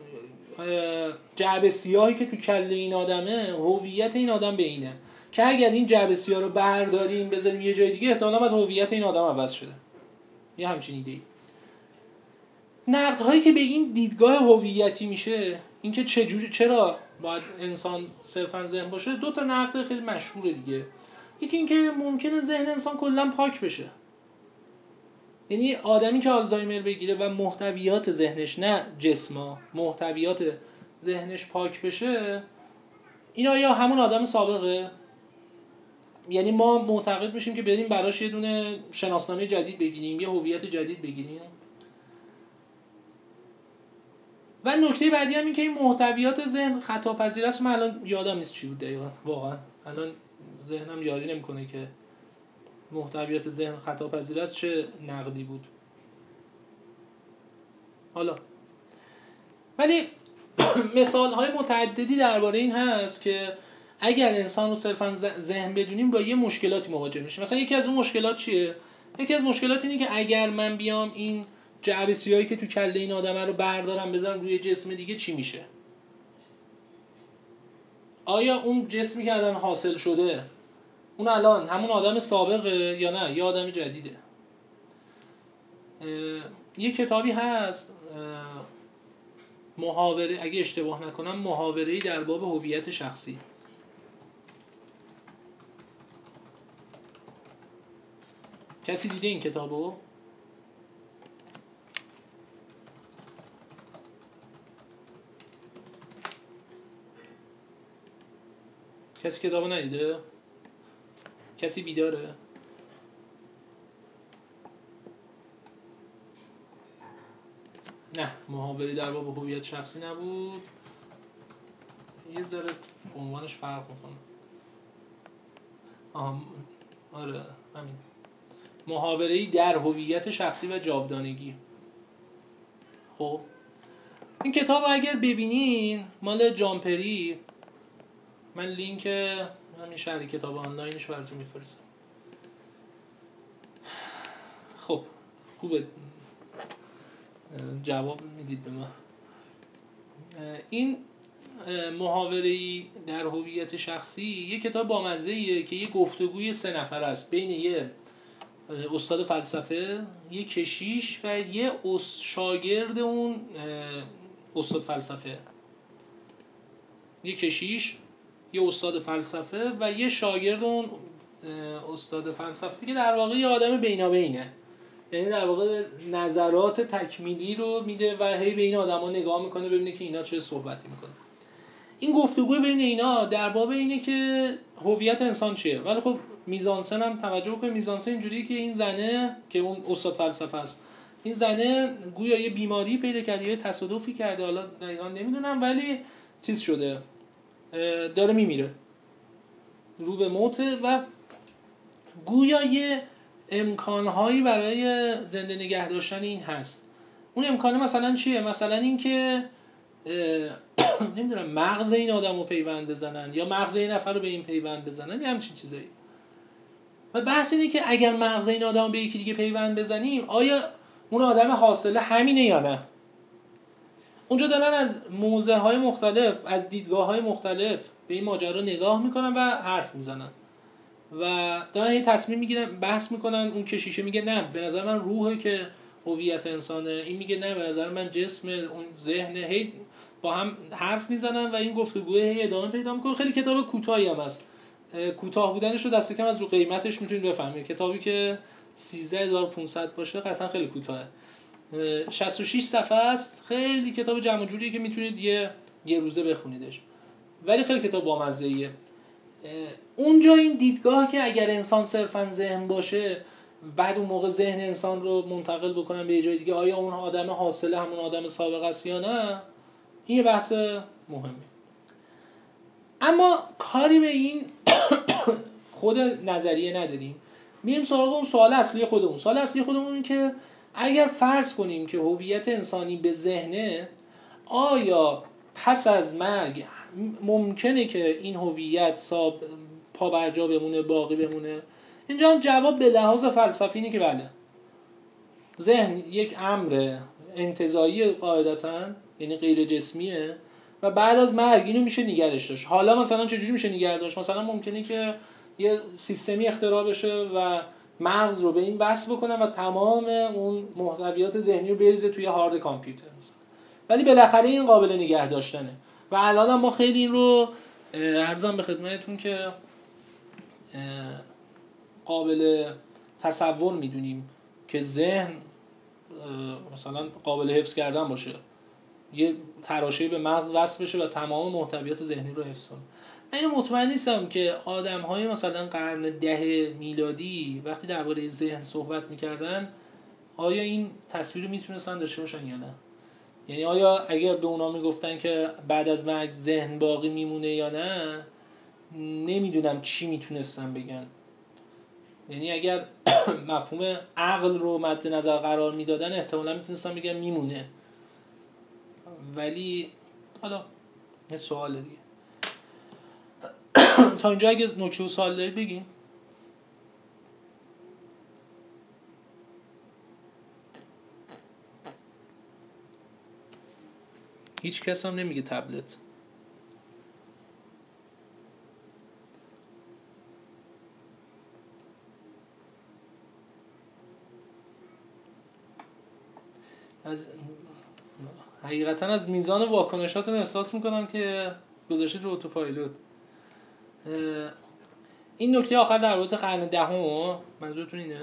جعبه سیاهی که تو کله این آدمه، هویت این آدم به اینه که اگر این جعبه سیاه رو برداریم بذاریم یه جای دیگه، احتمالاً باید هویت این آدم عوض شده. یه همچین ایده‌ای. نقدهایی که به این دیدگاه هویتی میشه، اینکه چجوری چرا باید انسان صرفاً ذهن باشه، دو تا نقد خیلی مشهوره دیگه. یکی اینکه ممکنه ذهن انسان کلاً پاک بشه، یعنی آدمی که آلزایمر بگیره و محتویات ذهنش، نه جسما، محتویات ذهنش پاک بشه، اینا یا همون آدم سابقه، یعنی ما معتقد میشیم که بریم براش یه دونه شناسنامه جدید بگیریم، یه هویت جدید بگیریم. و نکته بعدی هم این که این محتویات ذهن خطاپذیر است. من الان یادم نیست چی بود دقیقاً، واقعا الان ذهنم یاری نمیکنه که محتویات ذهن خطاپذیر است چه نقدی بود. حالا ولی مثال های متعددی درباره این هست که اگر انسان رو صرفا ذهن بدونیم با یه مشکلاتی مواجه میشیم. مثلا یکی از اون مشکلات چیه؟ یکی از مشکلات اینه که اگر من بیام این جعبه سیاهی که تو کله این آدمه رو بردارم بذارم روی جسم دیگه چی میشه؟ آیا اون جسمی که الان حاصل شده اون الان همون آدم سابقه یا نه یه آدم جدیده؟ یه کتابی هست محاوره، اگه اشتباه نکنم محاوره‌ای در باب هویت شخصی. کسی دیده این کتابو؟ کسی کتابو ندیده؟ کسی بیداره؟ نه، محاوره در باب هویت شخصی نبود. یه ذره عنوانش فرق میکنه. آها آره همین، محاوره‌ای در هویت شخصی و جاودانگی. خب این کتاب رو اگر ببینین مال جامپری، من لینک همین شهر کتاب آنلاینش براتون میفرستم. خب خوبه جواب میدید به ما. این محاوره‌ای در هویت شخصی یه کتاب بامزه‌ایه که یه گفتگوی سه نفر است بین یه استاد فلسفه، یه کشیش و یه شاگرد اون استاد فلسفه. یه کشیش، یه استاد فلسفه و یه شاگرد اون استاد فلسفه که در واقع یه آدم بینابینه، یعنی در واقع نظرات تکمیلی رو میده و هی به این آدما نگاه میکنه ببینه که اینا چه صحبتی میکنه. این گفتگو بین اینا در باب اینه که هویت انسان چیه. ولی خب میزانسن هم توجه کنید، میزانسن اینجوریه که این زنه که اون استاد فلسفه است، این زنه گویا یه بیماری پیدا کرده، یه تصادفی کرده، حالا دقیقاً نمیدونم، ولی چیز شده، داره میمیره، رو به موته و گویا یه امکانهایی برای زنده نگه داشتن این هست. اون امکانه مثلا چیه؟ مثلا این که نمیدونم مغز این آدم رو پیوند بزنن یا مغز این نفر رو به این پیوند بزنن یا همچین چیزایی. و بحث اینه که اگر مغز این آدم رو به یکی دیگه پیوند بزنیم آیا اون آدم حاصله همینه یا نه؟ اونجا دارن از موضع های مختلف، از دیدگاه های مختلف به این ماجرا نگاه میکنن و حرف میزنن و دارن یه تصمیم میگیرن، بحث میکنن. اون کشیشه میگه نه به نظر من روحه که هویت انسانه، این میگه نه به نظر من جسم، اون ذهن، هی با هم حرف میزنن و این گفتگوه هی ادامه پیدا میکنه. خیلی کتاب کوتاهی هم هست، کوتاه بودنش رو دست کم از رو قیمتش میتونید بفهمید. کتابی که سیزده هزار و پانصد باشه قطعا خیلی کوتاهه، شصت و شش صفحه است. خیلی کتاب جمع جوریه که میتونید یه یه روزه بخونیدش، ولی خیلی کتاب بامزه‌ایه. اونجا این دیدگاه که اگر انسان صرفا ذهن باشه بعد اون موقع ذهن انسان رو منتقل بکنن به جای دیگه، آیا اون آدم حاصله همون آدم سابق است یا نه، این یه بحث مهمه. اما کاری به این خود نظریه نداریم، میریم سراغ اون سوال اصلی خودمون. سوال اصلی خودمون این که اگر فرض کنیم که هویت انسانی به ذهنه، آیا پس از مرگ ممکنه که این هویت ساب پا بر جا بمونه، باقی بمونه؟ اینجا هم جواب به لحاظ فلسفی اینه که بله، ذهن یک امر انتزاعی قاعدتاً، یعنی غیر جسمیه و بعد از مرگ اینو میشه نگرش داشت. حالا مثلا چجوری میشه نگه داشت؟ مثلا ممکنه که یه سیستمی اختراع بشه و مغز رو به این وصل بکنن و تمام اون محتویات ذهنی رو بریزه توی هارد کامپیوتر مثلا، ولی بالاخره این قابل نگه داشتنه. و الان هم ما خیلی این رو عرضم به خدمتتون که قابل تصور میدونیم که ذهن مثلا قابل حفظ کردن باشه، یه تراشه‌ای به مغز وصل بشه و تمام محتویات ذهنی رو حفظ کنه. من اینو مطمئن نیستم که آدم‌های مثلا قرن ده میلادی وقتی درباره ذهن صحبت می‌کردن آیا این تصویر رو میتونستن داشته باشن یا نه. یعنی آیا اگر به اونا میگفتن که بعد از مرگ ذهن باقی میمونه یا نه، نمیدونم چی میتونستن بگن. یعنی اگر مفهوم عقل رو مد نظر قرار میدادن احتمالاً میتونستن بگن میمونه، ولی حالا یه سوال دیگه. تا اینجا اگه نکته و سوال دارید بگین. هیچ کس هم نمیگه تبلت. از حقیقتا از میزان واکنشاتون احساس میکنم که گذاشتید رو اتوپایلوت. این نکته آخر در مورد قرن دهم منظورتون اینه؟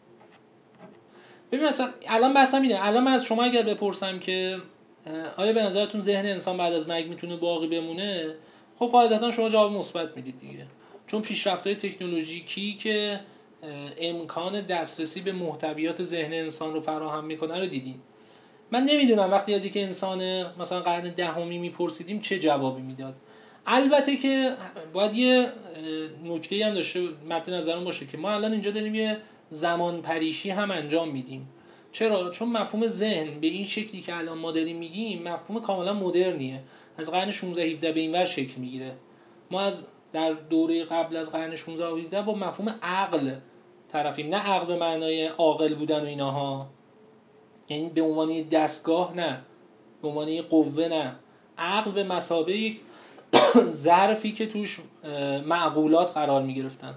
ببین مثلا الان بحثم اینه، الان من از شما اگر بپرسم که آیا به نظرتون ذهن انسان بعد از مرگ میتونه باقی بمونه، خب قاعدتا شما جواب مثبت میدید دیگه، چون پیشرفت‌های تکنولوژیکی که امکان دسترسی به محتویات ذهن انسان رو فراهم میکنه رو دیدین. من نمیدونم وقتی از اینکه انسان مثلا قرن دهمی میپرسیدیم چه جوابی میداد. البته که باید یه نکته‌ای هم داشته مد نظرمون باشه که ما الان اینجا داریم یه زمان پریشی هم انجام میدیم. چرا؟ چون مفهوم ذهن به این شکلی که الان ما داریم میگیم مفهوم کاملا مدرنیه، از قرن شانزده هفده به اینور شکل میگیره. ما از در دوره قبل از قرن شانزده و هفده با مفهوم عقل طرفیم، نه عقل به معنای عاقل بودن و ایناها، یعنی به عنوان دستگاه نه، به عنوان قوه نه، عقل به مثابه یک ظرفی که توش معقولات قرار می گرفتن.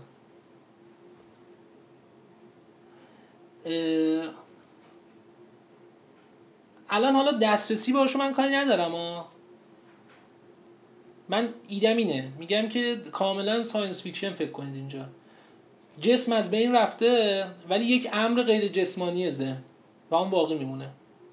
الان حالا دسترسی باشه من کاری ندارم ها. من ایدم اینه، میگم که کاملا ساینس فیکشن فکر کنید اینجا. جسم از بین رفته ولی یک امر غیر جسمانی ذهن و اون باقی میمونه.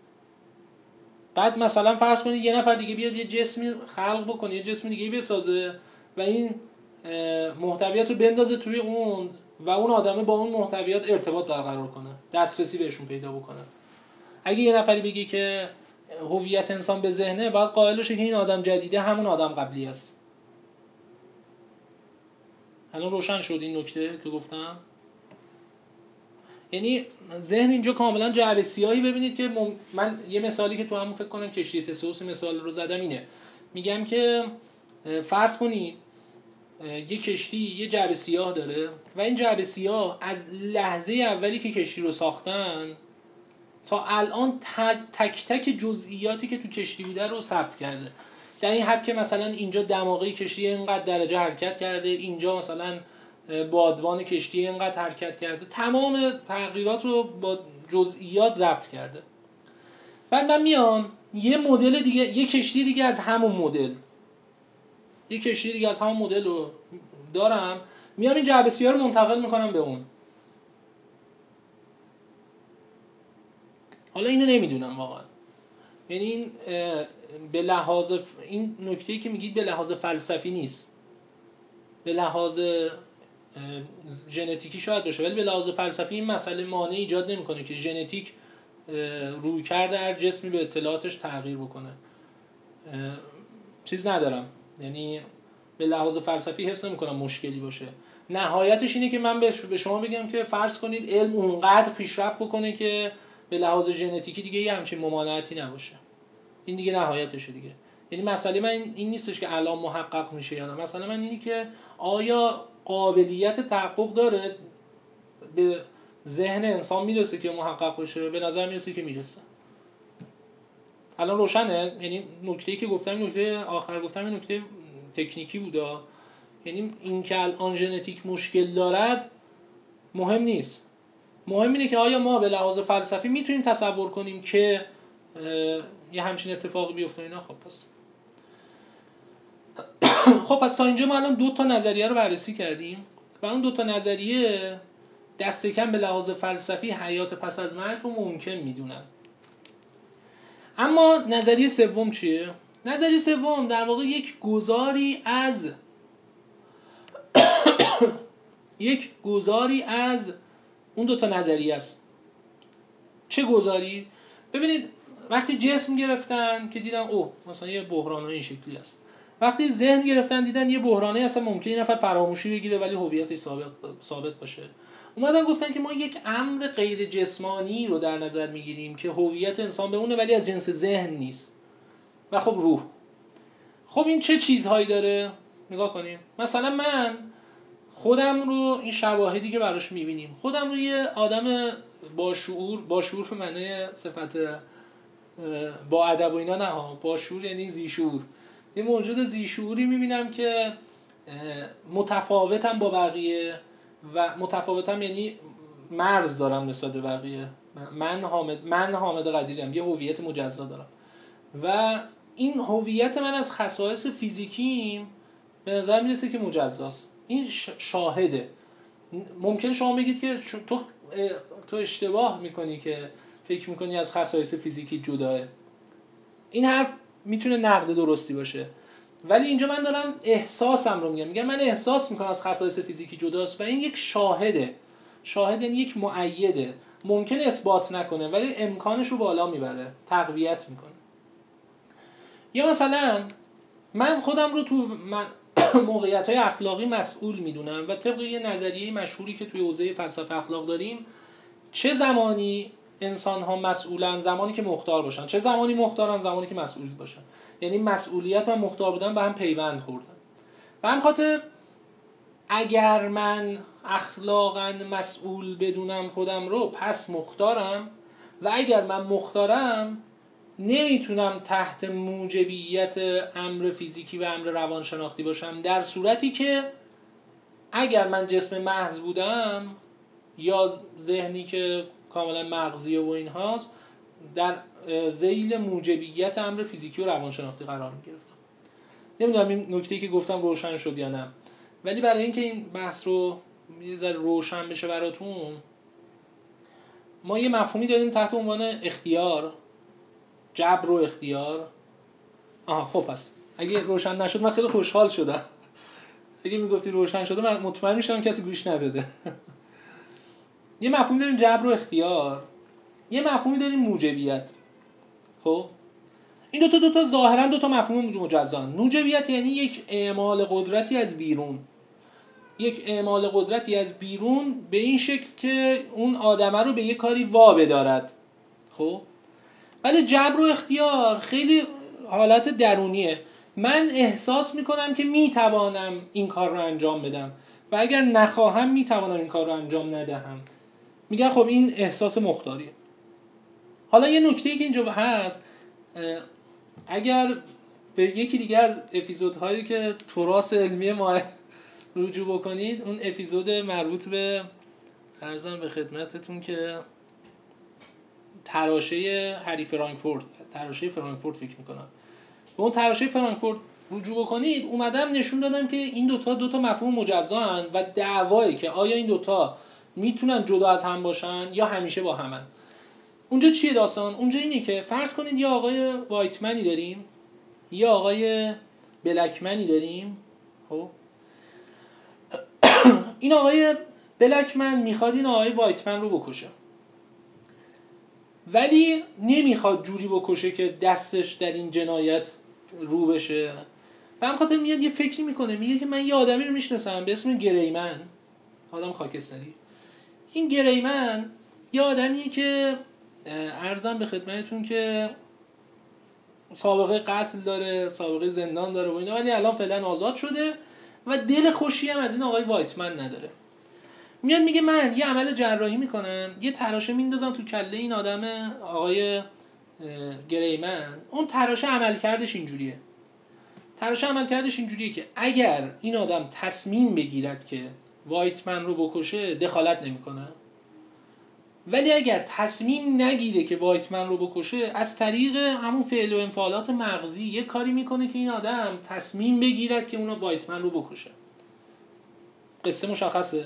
بعد مثلا فرض کنید یه نفر دیگه بیاد یه جسمی خلق بکنه، یه جسم دیگه بسازه و این محتویات رو بندازه توی اون و اون آدمه با اون محتویات ارتباط برقرار کنه، دسترسی بهشون پیدا بکنه. اگه یه نفری بگه که هویت انسان به ذهنه، باید قائل بشه که این آدم جدیده همون آدم قبلی است. الان روشن شد این نکته که گفتم؟ یعنی ذهن اینجا کاملا جعبه سیاهی. ببینید که مم... من یه مثالی که تو همون فکر کنم کشتی تسوس مثال رو زدم اینه، میگم که فرض کنید یه کشتی یه جعبه سیاه داره و این جعبه سیاه از لحظه اولی که کشتی رو ساختن تا الان تک تک جزئیاتی که تو کشتی بوده رو ثبت کرده. در این حد که مثلا اینجا دماغه کشتی اینقدر درجه حرکت کرده، اینجا مثلا بادبان کشتی اینقدر حرکت کرده، تمام تغییرات رو با جزئیات ضبط کرده. بعد من میام یه مدل دیگه، یه کشتی دیگه از همون مدل یه کشتی دیگه از همون مدل رو دارم، میام این جعبه سیاه رو منتقل میکنم به اون. حالا اینو نمیدونم واقعا، یعنی این به لحاظ ف... این نکته‌ای که میگید به لحاظ فلسفی نیست، به لحاظ ژنتیکی شاید باشه، ولی به لحاظ فلسفی این مسئله مانع ایجاد نمیکنه که ژنتیک رویکرد هر جسمی به اطلاعاتش تغییر بکنه. چیز ندارم، یعنی به لحاظ فلسفی حس نمیکنم مشکلی باشه. نهایتش اینه که من به شما بگم که فرض کنید علم اونقدر پیشرفت بکنه که به لحاظ ژنتیکی دیگه یه همچین ممانعتی نباشه. این دیگه نهایتشه دیگه. یعنی مسئله من این نیستش که الان محقق میشه یا نه، مسئله من اینه که آیا قابلیت تحقق داره به ذهن انسان میرسه که محقق بشه؟ به نظر میرسه که میرسه. الان روشنه؟ یعنی نکته‌ای که گفتم، نکته آخر گفتم این نکته تکنیکی بوده، یعنی این که الان ژنتیک مشکل دارد مهم نیست. مهم اینه که آیا ما به لحاظ فلسفی میتونیم تصور کنیم که یه همچین اتفاقی بیفته اینا. خب پس خب پس تا اینجا ما الان دو تا نظریه رو بررسی کردیم و اون دو تا نظریه دست کم به لحاظ فلسفی حیات پس از مرگ رو ممکن میدونن. اما نظریه سوم چیه؟ نظریه سوم در واقع یک گزاری از یک گزاری از اون دو تا نظریه است. چه گزاری؟ ببینید وقتی جسم گرفتن که دیدن اوه مثلا یه بحرانای این شکلی است، وقتی ذهن گرفتن دیدن یه بحرانی اصلا ممکنه این نفر فراموشی بگیره ولی هویتش ثابت ثابت باشه، اومدن گفتن که ما یک امر غیر جسمانی رو در نظر میگیریم که هویت انسان به اونه ولی از جنس ذهن نیست و خب روح. خب این چه چیزهایی داره؟ نگاه کنیم. مثلا من خودم رو، این شواهدی که براش میبینیم، خودم رو یه آدم با شعور، با شعور به معنی صفت با ادب و اینا نه ها، با شعور یعنی زی شعور، یه موجود زی شعوری میبینم که متفاوتم با بقیه و متفاوتم یعنی مرز دارم نسبت به بقیه. من حامد من حامد قدیرم، یه هویت مجزا دارم و این هویت من از خصایص فیزیکیم به نظر میرسه که مجزاست. این شاهده. ممکنه شما بگید که تو تو اشتباه میکنی که فکر میکنی از خصایص فیزیکی جداه. این حرف میتونه نقد درستی باشه، ولی اینجا من دارم احساسم رو میگم. میگم من احساس میکنم از خصایص فیزیکی جداست و این یک شاهده. شاهد یعنی یک مؤیده. ممکنه اثبات نکنه ولی امکانش رو بالا میبره، تقویت میکنه. یا مثلا من خودم رو تو من موقعیت‌های اخلاقی مسئول میدونم و طبق یه نظریه مشهوری که توی حوزه فلسفه اخلاق داریم، چه زمانی انسان‌ها مسئولن؟ زمانی که مختار باشن. چه زمانی مختارن؟ زمانی که مسئول باشن. یعنی مسئولیت و مختار بودن به هم پیوند خوردن. به همین خاطر اگر من اخلاقاً مسئول بدونم خودم رو، پس مختارم، و اگر من مختارم نمیتونم تحت موجبیت امر فیزیکی و امر روانشناختی باشم، در صورتی که اگر من جسم محض بودم یا ذهنی که کاملا مغزیه و این هاست، در ذیل موجبیت امر فیزیکی و روانشناختی قرار میگرفتم. نمیدونم این نکته‌ای که گفتم روشن شد یا نه، ولی برای اینکه این بحث رو یه ذره روشن بشه براتون، ما یه مفهومی داریم تحت عنوان اختیار، جبر و اختیار. آها خب پس اگه روشن نشد من خیلی خوشحال شدم. اگه میگفتی روشن شده من مطمئن میشدم کسی گوش نداده. یه مفهومی داریم جبر و اختیار، یه مفهومی داریم موجبیت. خب این دو تا دو تا ظاهرا دو تا مفهوم مجزان. موجبیت یعنی یک اعمال قدرتی از بیرون، یک اعمال قدرتی از بیرون به این شکل که اون آدمه رو به یک کاری وابه دارد. خب ولی جبر و اختیار خیلی حالت درونیه. من احساس میکنم که میتوانم این کار رو انجام بدم و اگر نخواهم میتوانم این کار رو انجام ندهم. میگن خب این احساس مختاریه. حالا یه نکته‌ای که اینجا هست، اگر به یکی دیگه از اپیزودهایی که تراث علمی ما رجوع بکنید، اون اپیزود مربوط به عرضم به خدمتتون که تراشه هری فرانکفورت، تراشه فرانکفورت فکر میکنم، به اون تراشه فرانکفورت رجوع بکنید، اومدم نشون دادم که این دوتا دوتا مفهوم مجزا و دعوایی که آیا این دوتا میتونن جدا از هم باشن یا همیشه با همن. اونجا چیه داستان؟ اونجا اینه که فرض کنید یه آقای وایتمنی داریم، یه آقای بلکمنی داریم. خب این آقای بلکمن میخواد این آقای وایتمن رو بکشه، ولی نمیخواد جوری بکشه که دستش در این جنایت رو بشه. به همین خاطر میاد یه فکری میکنه، میگه که من یه آدمی رو میشناسم به اسم گریمن، آدم خاکستری. این گریمن یه آدمیه که عرضم به خدمتتون که سابقه قتل داره، سابقه زندان داره و اینا، ولی الان فعلا آزاد شده و دل خوشی هم از این آقای وایتمن نداره. میاد میگه من یه عمل جراحی میکنم، یه تراشه میندازم تو کله این آدم آقای گریمن. اون تراشه عملکردش اینجوریه. تراشه عملکردش اینجوریه که اگر این آدم تصمیم بگیرد که وایتمن رو بکشه دخالت نمیکنه، ولی اگر تصمیم نگیره که وایتمن رو بکشه، از طریق همون فعل و انفعالات مغزی یه کاری میکنه که این آدم تصمیم بگیرد که اون وایتمن رو بکشه. قصه مشخصه.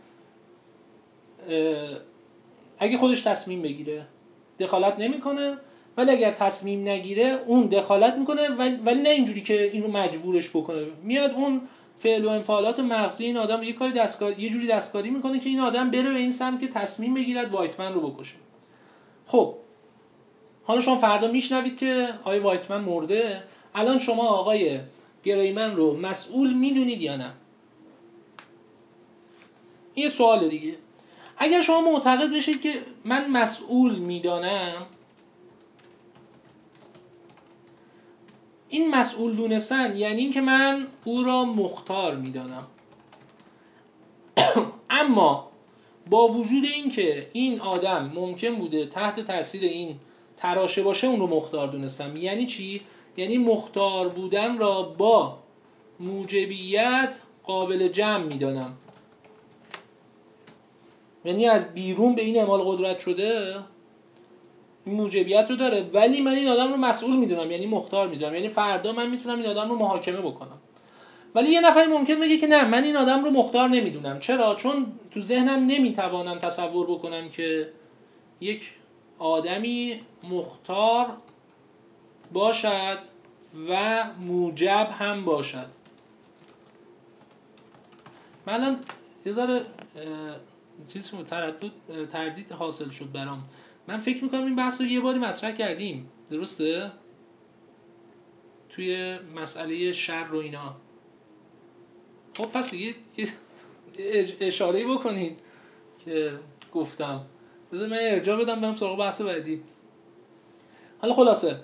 اگه خودش تصمیم بگیره دخالت نمیکنه، ولی اگر تصمیم نگیره اون دخالت میکنه، ولی نه اینجوری که اینو مجبورش بکنه. میاد اون فعل و انفعالات مغزی این آدم یه کاری دستکاری، یه جوری دستکاری میکنه که این آدم بره به این سمت که تصمیم بگیرد وایتمن رو بکشه. خب حالا شما فردا میشنوید که آقای وایتمن مرده. الان شما آقای گریمن رو مسئول میدونید یا نه؟ این یه سوال دیگه. اگر شما معتقد بشید که من مسئول میدانم، این مسئول دونستن یعنی این که من او را مختار میدانم. اما با وجود این که این آدم ممکن بوده تحت تاثیر این تراشه باشه، اون رو مختار دونستم. یعنی چی؟ یعنی مختار بودن را با موجبیت قابل جمع میدانم. یعنی از بیرون به این اعمال قدرت شده، این موجبیت رو داره، ولی من این آدم رو مسئول میدونم، یعنی مختار میدونم. یعنی فردا من میتونم این آدم رو محاکمه بکنم. ولی یه نفری ممکن بگه که نه، من این آدم رو مختار نمیدونم. چرا؟ چون تو ذهنم نمیتوانم تصور بکنم که یک آدمی مختار باشد و موجب هم باشد. من الان یه ذره چیز تردید تردید حاصل شد برام. من فکر میکنم این بحث رو یه باری مطرح کردیم، درسته؟ توی مسئله شر و اینا. خب پس یه اشاره‌ای بکنید که گفتم. بذار من ارجاع بدم برم سراغ بحث بعدی. حالا خلاصه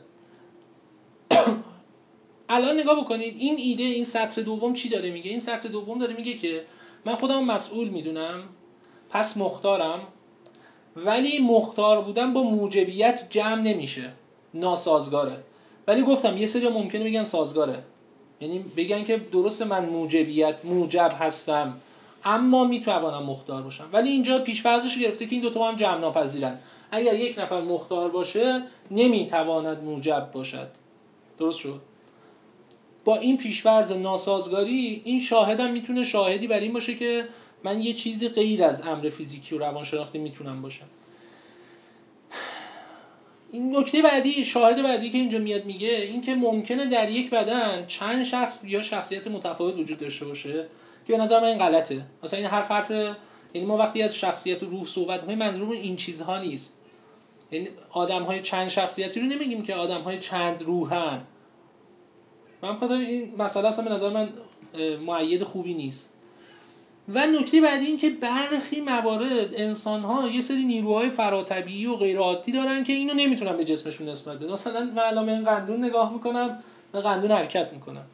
الان نگاه بکنید این ایده، این سطر دوم چی داره میگه؟ این سطر دوم داره میگه که من خودم مسئول میدونم، پس مختارم، ولی مختار بودن با موجبیت جمع نمیشه، ناسازگاره. ولی گفتم یه سری ممکنه بگن سازگاره، یعنی بگن که درست من موجبیت موجب هستم اما میتوانم مختار باشم، ولی اینجا پیش‌فرضش گرفته که این دوتا با هم جمع ناپذیرن. اگر یک نفر مختار باشه نمیتواند موجب باشد. درست شد؟ با این پیش‌فرض ناسازگاری این شاهدم میتونه شاهدی بر این باشه که من یه چیزی غیر از امر فیزیکی و روانشناختی میتونم باشم. این نکته بعدی، شاهد بعدی که اینجا میاد میگه این که ممکنه در یک بدن چند شخص یا شخصیت متفاوت وجود داشته باشه که به نظر من این غلطه. مثلا این حرف حرف یعنی ما وقتی از شخصیت و روح صحبت می‌کنیم منظورمون این چیزها نیست. یعنی آدم‌های چند شخصیتی رو نمیگیم که آدم‌های چند روحن. من خاطر این مسئله اصلا به نظر من مؤید خوبی نیست. و نکته بعدی این که برخی موارد انسان‌ها یه سری نیروهای فراتبیعی و غیر عادی دارن که اینو نمیتونن به جسمشون نسبت بدن. مثلا من الان این قندون نگاه میکنم و قندون حرکت میکنم.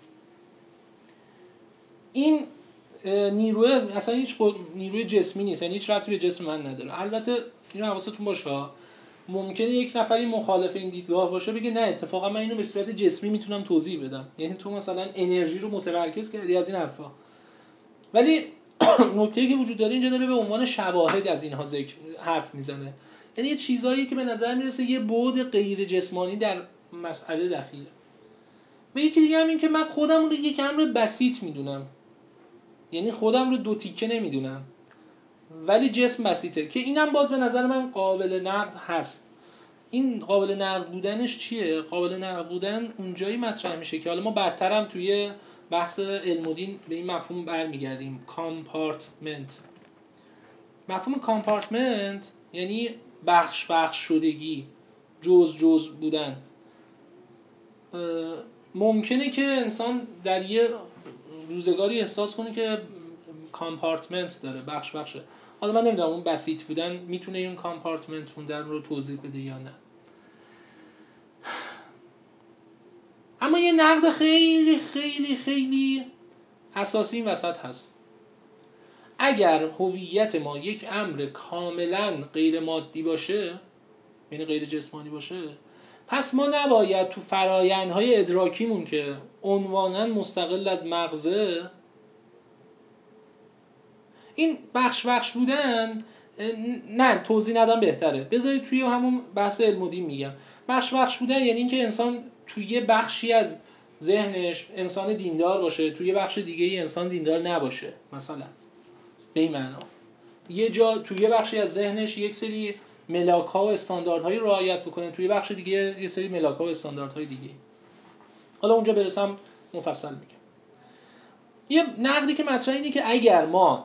این نیروی اصلا هیچ نیروی جسمی نیست، یعنی هیچ ربطی به جسم من نداره. البته اینو حواستون باشه، ممکنه یک نفری مخالف این دیدگاه باشه بگه نه اتفاقا من اینو به صورت جسمی میتونم توضیح بدم، یعنی تو مثلا انرژی رو متمرکز کردی از این حرفا. ولی نکته‌ای که وجود داره اینجا داره به عنوان شواهد از اینها ذکر حرف میزنه، یعنی یه چیزایی که به نظر میرسه یه بعد غیر جسمانی در مسئله دخیله. و یکی دیگه هم این که من خودم رو یک امر بسیط میدونم، یعنی خودم رو دو تیکه نمیدونم ولی جسم بسیطه، که اینم باز به نظر من قابل نقد هست. این قابل نقد بودنش چیه؟ قابل نقد بودن اونجایی مطرح میشه که حالا ما بعدتر هم توی بحث علم و دین به این مفهوم برمیگردیم. کامپارتمنت، مفهوم کامپارتمنت یعنی بخش بخش شدگی، جز جز بودن. ممکنه که انسان در یه روزگاری احساس کنه که کامپارتمنت داره، بخش بخشه. حالا من نمیدونم اون بسیط بودن میتونه این کامپارتمنت بودن رو توضیح بده یا نه. اما یه نقد خیلی خیلی خیلی اساسی این وسط هست. اگر هویت ما یک امر کاملا غیر مادی باشه، یعنی غیر جسمانی باشه، پس ما نباید تو فرایندهای ادراکیمون که عنوانا مستقل از مغزه، این بخش بخش بودن، نه توضیح ندم بهتره، بذارید توی همون بحث علم و دین میگم. بخش بخش بودن یعنی این که انسان توی بخشی از ذهنش انسان دیندار باشه، توی بخش دیگه انسان دیندار نباشه. مثلا به این معنا یه جا توی بخشی از ذهنش یک سری ملاک‌ها و استانداردهای رعایت بکنه، توی بخش دیگه یه سری ملاک‌ها و استانداردهای دیگه. حالا اونجا برسم مفصل میگم. یه نقدی که مطرح اینه که اگر ما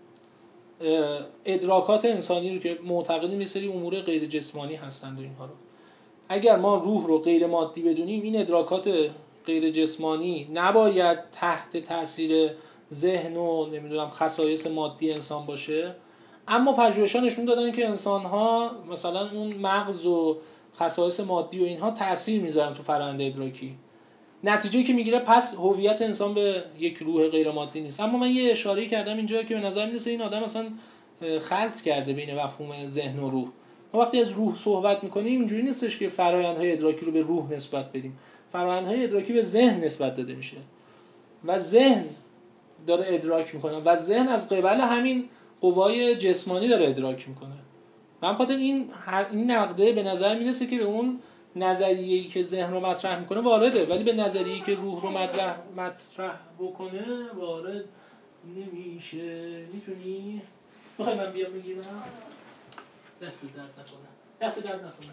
ادراکات انسانی رو که معتقدیم یه سری امور غیر جسمانی هستند و اینها رو، اگر ما روح رو غیر مادی بدونیم، این ادراکات غیر جسمانی نباید تحت تاثیر ذهن و نمیدونم خصایص مادی انسان باشه. اما پژوهش‌ها نشون دادن که انسان‌ها مثلا اون مغز و خصایص مادی و اینها تأثیر میذارن تو فرآیند ادراکی. نتیجه که میگیره پس هویت انسان به یک روح غیر مادی نیست. اما من یه اشاره کردم اینجا که به نظر میرسه این آدم اصلا خلط کرده بین مفهوم ذهن و روح. ما وقتی از روح صحبت میکنیم اینجوری نیستش که فرآیندهای ادراکی رو به روح نسبت بدیم. فرآیندهای ادراکی به ذهن نسبت داده میشه و ذهن داره ادراک میکنه و ذهن از قبل همین قوای جسمانی داره ادراک میکنه. من خاطر این این نقده به نظر میرسه که به اون نظریه‌ای که ذهن رو مطرح میکنه وارده، ولی به نظریه‌ای که روح رو مطرح مطرح بکنه وارد نمیشه. میتونی بخوای من بیام بگیرم؟ دست درد نکنه، دست درد نکنه.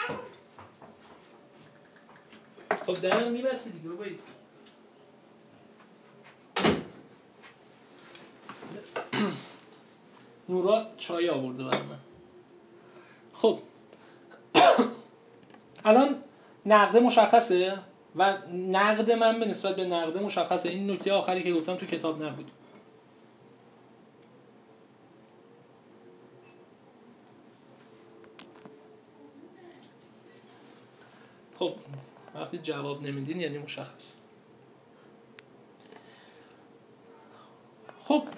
خب درم میبستی دیگه رو باید. نورا چای آورده برای من. خب الان نقده مشخصه و نقد من به نسبت به نقده مشخصه. این نکته آخری که گفتم تو کتاب نبود. خب وقتی جواب نمیدین یعنی مشخص. خب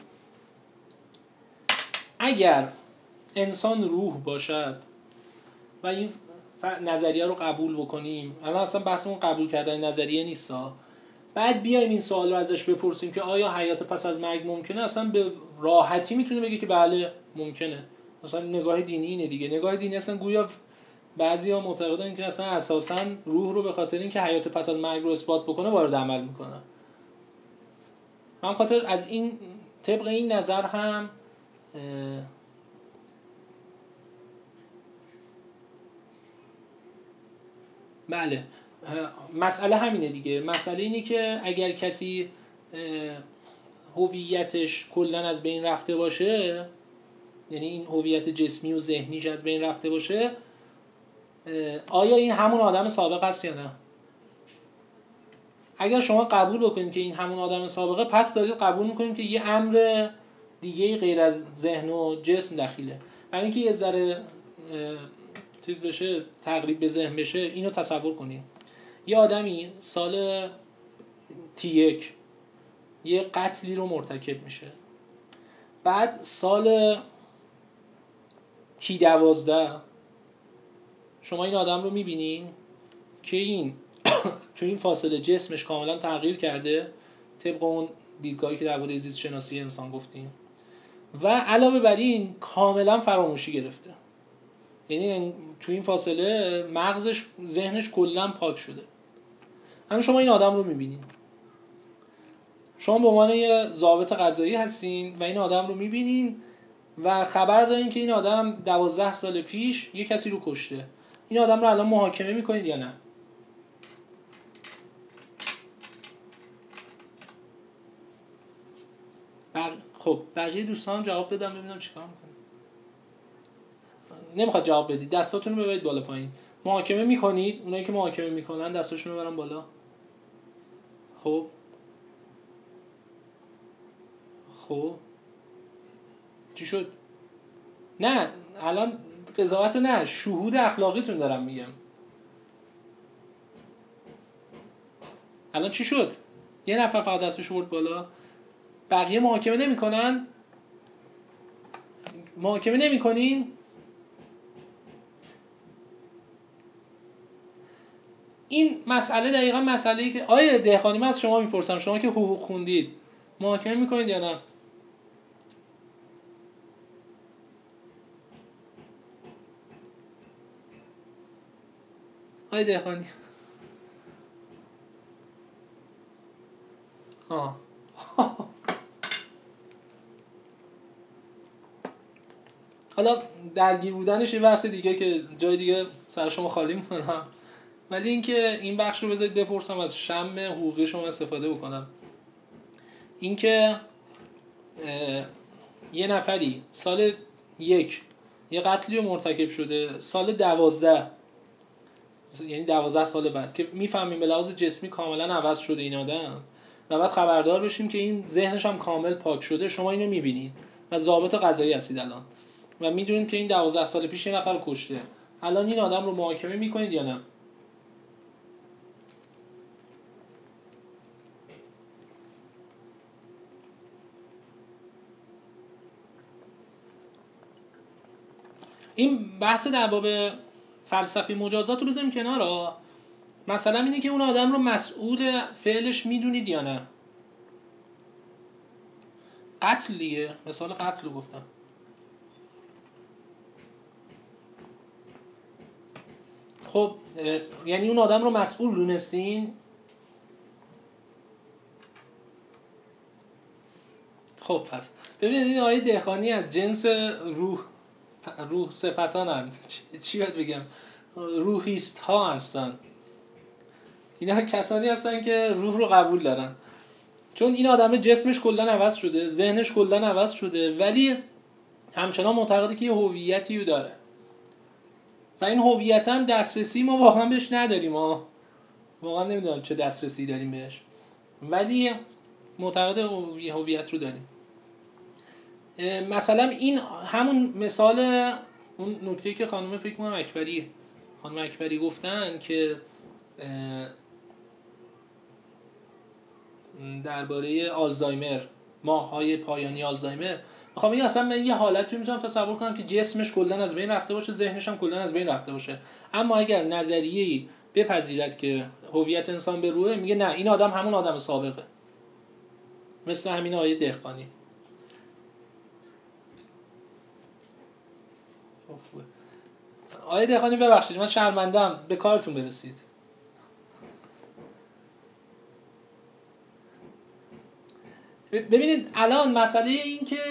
اگر انسان روح باشد و این نظریه رو قبول بکنیم، الان اصلا بحثمون قبول کردن نظریه نیستا، بعد بیایم این سوال رو ازش بپرسیم که آیا حیات پس از مرگ ممکنه، اصلا به راحتی میتونه بگه که بله ممکنه. اصلا نگاه دینی اینه دیگه. نگاه دینی اصلا گویا بعضیا معتقدن که اصلا اساساً روح رو به خاطر اینکه حیات پس از مرگ رو اثبات بکنه وارد عمل میکنه. من خاطر از این طبق این نظر هم بله مسئله همینه دیگه. مسئله اینه که اگر کسی هویتش کلا از بین رفته باشه، یعنی این هویت جسمی و ذهنیش از بین رفته باشه، آیا این همون آدم سابق است یا نه؟ اگر شما قبول بکنید که این همون آدم سابقه، پس دارید قبول میکنید که یه امر دیگه غیر از ذهن و جسم دخیله. برای اینکه یه ذره چیز بشه، تقریب به ذهن بشه، اینو تصور کنید. یه آدمی سال تی یک یه قتلی رو مرتکب میشه، بعد سال تی دوازده شما این آدم رو میبینین که این تو این فاصله جسمش کاملا تغییر کرده طبق اون دیدگاهی که درباره زیست شناسی انسان گفتیم، و علاوه بر این کاملا فراموشی گرفته. یعنی تو این فاصله مغزش، ذهنش کلا پاک شده. الان شما این آدم رو میبینین، شما به عنوان یه ضابط قضایی هستین و این آدم رو میبینین و خبر دارین که این آدم دوازده سال پیش یه کسی رو کشته. این آدم رو الان محاکمه میکنید یا نه؟ بق... خب بقیه دوستان جواب بدم ببینم چیکار میکنید. نمیخواد جواب بدید، دستاتون رو ببرید بالا پایین. محاکمه میکنید؟ اونایی که محاکمه میکنن دستاشون رو ببرن بالا. خب خب چی شد؟ نه الان قضاوت نه، شهود اخلاقیتون دارم میگم. الان چی شد؟ یه نفر فقط دستش برد بالا، بقیه محاکمه نمیکنن؟ محاکمه نمیکنین؟ این مسئله دقیقا مسئله‌ای که آیه دهقانی، من از شما میپرسم، شما که حقوق خوندید محاکمه میکنید یا نه؟ آیه دهقانی آه حالا درگیر بودنش یه بحث دیگه که جای دیگه سر شما خالی میکنم، ولی اینکه این بخش رو بذارید بپرسم، از شم حقوقی شما استفاده بکنم. اینکه یه نفری سال یک یه قتلی رو مرتکب شده، سال دوازده یعنی دوازده سال بعد که میفهمیم به لحاظ جسمی کاملا عوض شده این آدم و بعد خبردار بشیم که این ذهنش هم کامل پاک شده، شما اینو میبینید و ضابط قضایی هستید الان و میدونید که این دوازده سال پیش یه نفر رو کشته. الان این آدم رو محاکمه میکنید یا نه؟ این بحث در باب فلسفه مجازات رو بذاریم کنار. مثلا اینه که اون آدم رو مسئول فعلش میدونید یا نه. قتل دیگه، مثال قتل رو گفتم. خب یعنی اون آدم رو مسئول دونستین؟ خب پس ببینید این آیه دهقانی از جنس روح روح صفتانند، چی باید بگم، روحیست ها هستن. اینا کسانی هستن که روح رو قبول دارن، چون این آدم جسمش کلا عوض شده، ذهنش کلا عوض شده، ولی همچنان معتقده که یه هویتی رو داره و این هویت هم دسترسی ما واقعا بهش نداریم. ما واقعا نمیدونم چه دسترسی داریم بهش، ولی معتقد هویت رو داریم. مثلا این همون مثال اون نکته‌ای که خانم فکر کنم اکبری خانم اکبری گفتن که درباره آلزایمر، ماه‌های پایانی آلزایمر، میخوام بگم اصلا من یه حالتی میتونم تصور کنم که جسمش کلا از بین رفته باشه، ذهنش هم کلا از بین رفته باشه، اما اگر نظریه‌ای بپذیرد که هویت انسان به روحه، میگه نه این آدم همون آدم سابقه، مثل همین آیه دهقانی. آیه دهقانی ببخشید من شرمندم، به کارتون برسید. ببینید الان مسئله این که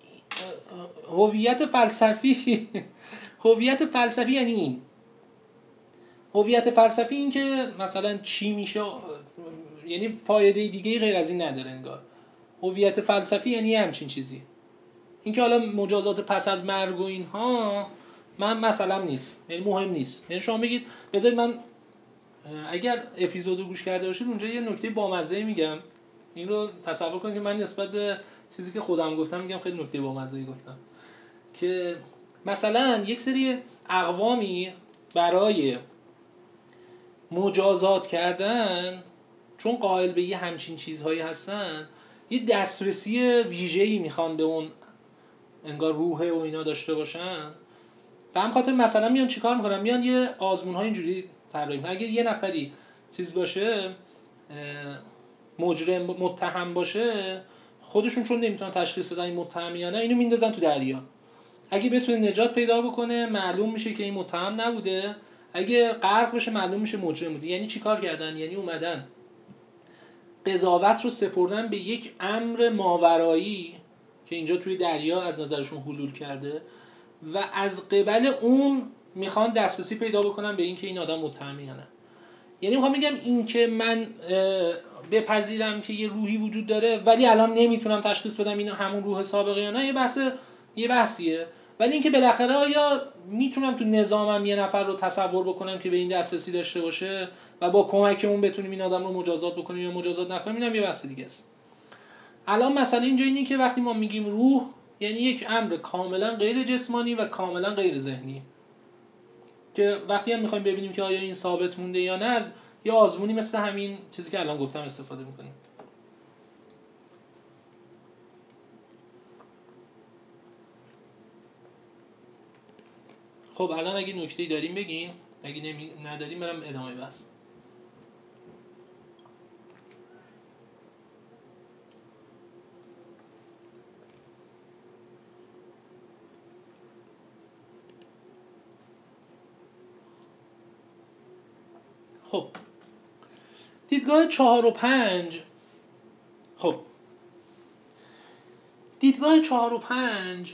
هویت فلسفی هویت فلسفی یعنی این هویت فلسفی این که مثلا چی میشه، یعنی فایده دیگه غیر از این نداره انگار. هویت فلسفی یعنی همچین چیزی. این که حالا مجازات پس از مرگ و اینها من مثلا نیست، یعنی مهم نیست. یعنی شما بگید بذارید من اگر اپیزودو گوش کرده باشید اونجا یه نکته بامزه میگم، این رو تصور کنید که من نسبت به چیزی که خودم گفتم میگم خیلی نکته بامزه‌ای گفتم، که مثلا یک سری اقوامی برای مجازات کردن، چون قائل به یه همچین چیزهایی هستن، یه دسترسی ویژه‌ای میخوان به اون انگار روحه و اینا داشته باشن و هم خاطر مثلا میان چیکار میکنن، میان یه آزمون‌های اینجوری طراحی میکنن. اگه یه نفری چیز باشه، مجرم متهم باشه، خودشون چون نمیتونن تشخیص بدن این متهم یا نه، اینو میندازن تو دریا. اگه بتونه نجات پیدا بکنه معلوم میشه که این متهم نبوده، اگه غرق بشه معلوم میشه مجرم بوده. یعنی چیکار کردن؟ یعنی اومدن قضاوت رو سپردن به یک امر ماورایی که اینجا توی دریا از نظرشون حلول کرده و از قبل اون میخوان دسترسی پیدا بکنن به این که این آدم متهم یا نه. یعنی میخوام بگم این که من بپذیرم که یه روحی وجود داره ولی الان نمیتونم تشخیص بدم این همون روح سابقه یا نه، یه بحث یه بحثیه. ولی اینکه بالاخره آیا میتونم تو نظامم یه نفر رو تصور بکنم که به این دسترسی داشته باشه و با کمک اون بتونیم این آدم رو مجازات بکنیم یا مجازات نکنیم، اینم یه بحث دیگه است. الان مسئله اینجا اینه که وقتی ما میگیم روح، یعنی یک امر کاملا غیر جسمانی و کاملا غیر ذهنی، که وقتی هم میخوایم ببینیم که آیا این ثابت مونده یا نه، از یه آزمونی مثل همین چیزی که الان گفتم استفاده میکنیم. خب الان اگه نکته‌ای داریم بگین، اگه نمی... نداریم برم ادامه بحث. خب دیدگاه چهار و پنج خب دیدگاه چهار و پنج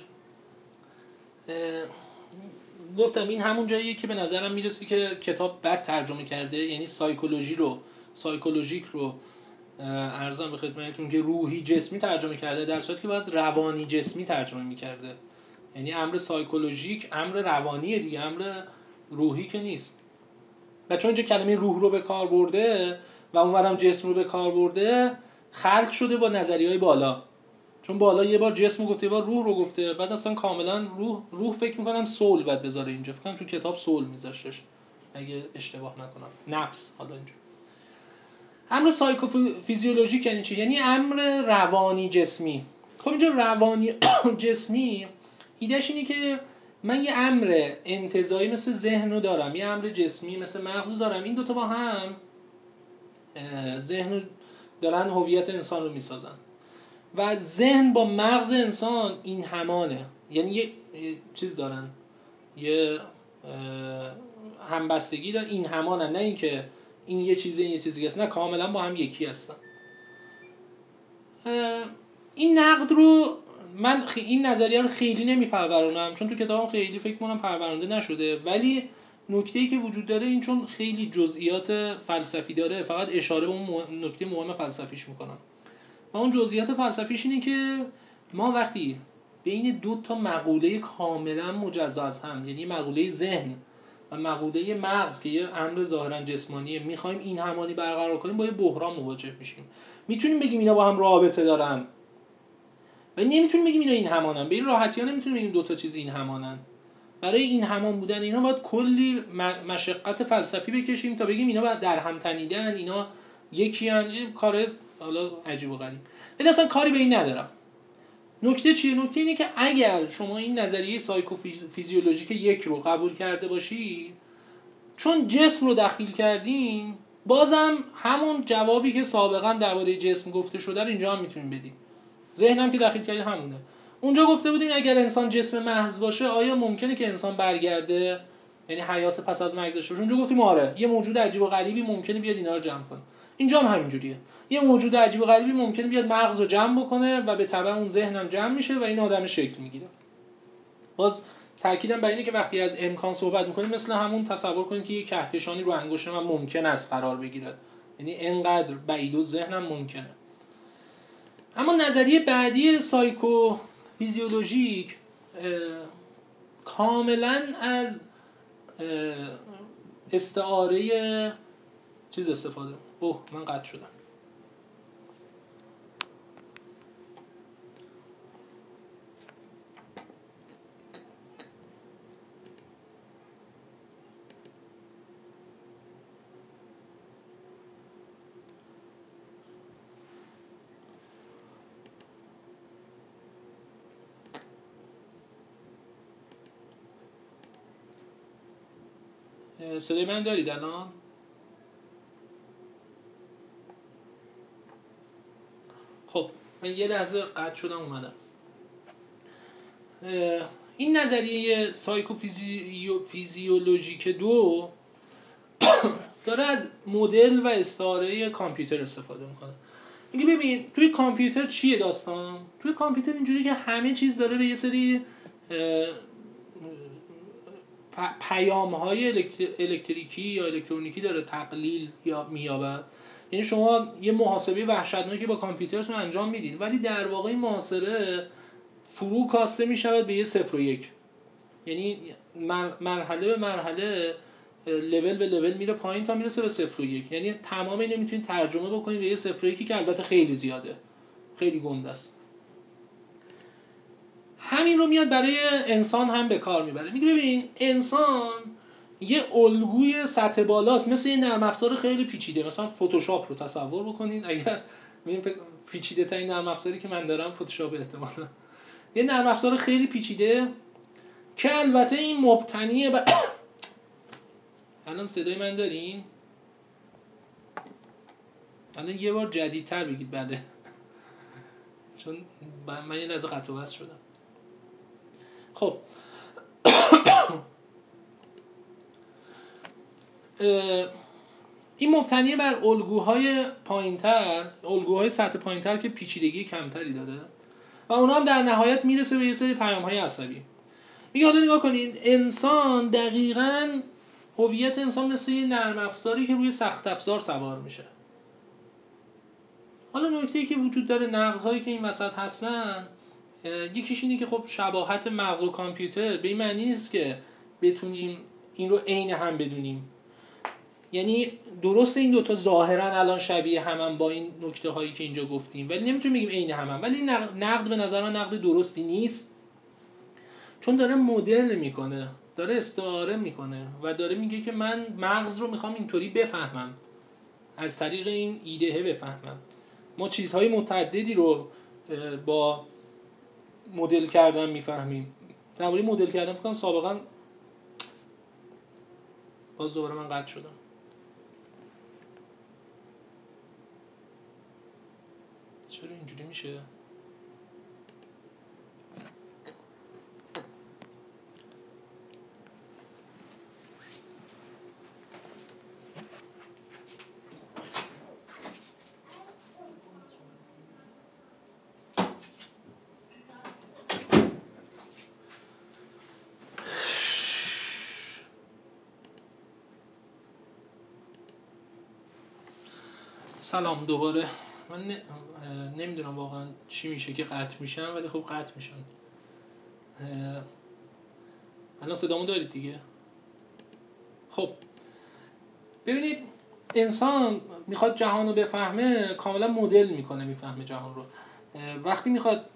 گفتم این همون جاییه که به نظرم میرسه که کتاب بد ترجمه کرده، یعنی سایکولوژی رو سایکولوژیک رو عرضم به خدمتتون که روحی جسمی ترجمه کرده، در صورتی که باید روانی جسمی ترجمه میکرده. یعنی امر سایکولوژیک امر روانیه دیگه، امر روحی که نیست. و چون اینجا کلمه روح رو به کار برده و اونورم جسم رو به کار برده، خلط شده با نظریه‌های بالا. چون بالا یه بار جسم گفته، یه بار روح رو گفته، بعد اصلا کاملا روح روح فکر میکنم سول بعد بذاره اینجا، فکر کنم تو کتاب سول میذاشتش اگه اشتباه نکنم، نفس. حالا اینجا امر سایکوفیزیولوژیک یعنی چی؟ یعنی امر روانی جسمی. خب اینجا روانی جسمی ایدهش اینه که من یه امر انتزاعی مثل ذهن رو دارم، یه امر جسمی مثل مغز رو دارم، این دوتا با هم ذهن دارن هویت انسان رو میسازن و ذهن با مغز انسان این همانه، یعنی یه چیز دارن، یه همبستگی دارن، این همانن، نه اینکه این یه چیزه این یه چیزی هست، نه، کاملا با هم یکی هستن. این نقد رو من خ... این نظریه رو خیلی نمیپرورونم چون تو کتابم خیلی فکر کنم پرورونده نشده، ولی نکته‌ای که وجود داره این چون خیلی جزئیات فلسفی داره فقط اشاره به اون مو... نکته مهم فلسفیش میکنم. و اون جزئیات فلسفیش اینه که ما وقتی بین دو تا مقوله کاملا مجزا از هم، یعنی مقوله ذهن و مقوله مغز که یه امر ظاهرا جسمانیه، میخوایم این همانی برقرار کنیم، با یه بحران مواجه میشیم. میتونیم بگیم اینا با هم رابطه دارن ولی نمیتونیم بگیم اینا این همانن. به این راحتی ها نمیتونیم بگیم دو تا چیز این همانن. برای این همان بودن اینا باید کلی مشقت فلسفی بکشیم تا بگیم اینا در هم تنیدن، اینا یکی ان. این کار حالا عجیب و غریب، ولی اصلا کاری به این ندارم. نکته چیه؟ نکته اینه که اگر شما این نظریه سایکوفیزیولوژیک یک رو قبول کرده باشی، چون جسم رو دخیل کردین، بازم همون جوابی که سابقا درباره جسم گفته شده رو اینجا هم میتونیم بدیم. ذهنم که دخیل کردی همونه. اونجا گفته بودیم اگر انسان جسم محض باشه آیا ممکنه که انسان برگرده، یعنی حیات پس از مرگ داشته باشه؟ اونجا گفتیم آره، یه موجود عجیب و غریبی ممکنه بیاد اینا رو جمع کنه. اینجا هم همینجوریه، یه موجود عجیب و غریبی ممکنه بیاد مغز رو جمع بکنه و به تبع اون ذهنم جمع میشه و این آدم شکل میگیره. باز تاکیدم بر اینه که وقتی از امکان صحبت میکنیم مثل همون تصور کنید که یه کهکشانی رو انگشت من ممکن است قرار بگیره، یعنی اینقدر بعید و ذهنم ممکنه. اما نظریه بعدی سایکو فیزیولوژیک کاملا از استعاره چیز استفاده. اوه من قطع شدم. صدای من دارید الان؟ خب من یه لحظه قطع شدم اومدم. این نظریه سایکوفیزیولوژیک دو داره از مدل و استعاره کامپیوتر استفاده میکنه. میگه ببین توی کامپیوتر چیه داستان؟ توی کامپیوتر اینجوری که همه چیز داره به یه سری پیام های الکتریکی یا الکترونیکی داره تقلیل یا میابد. یعنی شما یه محاسبه وحشتناکی با کامپیوترتون انجام میدید ولی در واقع این محاسبه فرو کاسته میشود به یه صفر و یک، یعنی مرحله به مرحله لول به لول میره پایین تا میرسه به صفر و یک، یعنی تمام اینو میتونید ترجمه بکنید به یه صفر و یکی که البته خیلی زیاده، خیلی گنده است. همین رو میاد برای انسان هم به کار میبره. میگه ببین انسان یه الگوی سطح بالاست، مثل یه نرم افزار خیلی پیچیده. مثلا فتوشاپ رو تصور بکنید، اگر ببین پیچیده ترین نرم افزاری که من دارم فتوشاپ احتمالاً یه نرم افزار خیلی پیچیده که البته این مبتنیه ب... الان صدای من دارین؟ الان یه بار جدیدتر بگید بله چون من یه لحظه قطع و وصل شدم. خب این مبتنی بر الگوهای پایینتر، الگوهای سطح پایینتر که پیچیدگی کمتری داره و اونا هم در نهایت میرسه به یه سری پیام‌های عصبی. میگه حالا نگاه کنین انسان دقیقاً هویت انسان مثل یه نرم افزاری که روی سخت افزار سوار میشه. حالا نکته‌ای که وجود داره، نقدهایی که این وسط هستن، یکیش اینه که خب شباهت مغز و کامپیوتر به این معنی نیست که بتونیم این رو عین هم بدونیم. یعنی درسته این دوتا ظاهرا الان شبیه همن با این نکته هایی که اینجا گفتیم ولی نمیتونیم بگیم عین همن. ولی نقد به نظر من نقد درستی نیست چون داره مدل میکنه، داره استعاره میکنه و داره میگه که من مغز رو میخوام اینطوری بفهمم، از طریق این ایده بفهمم. ما چیزهای متعددی رو با مدل کردن میفهمیم درباره مدل کردن فکر کنم سابقا باز دوباره من قطع شدم. چرا اینجوری میشه؟ سلام دوباره. من ن... نمیدونم واقعا چی میشه که قطع میشن، ولی خب قطع میشن. الان صدامو دارید دیگه؟ خب ببینید، انسان میخواد جهان رو بفهمه کاملا مدل میکنه، میفهمه جهان رو. وقتی میخواد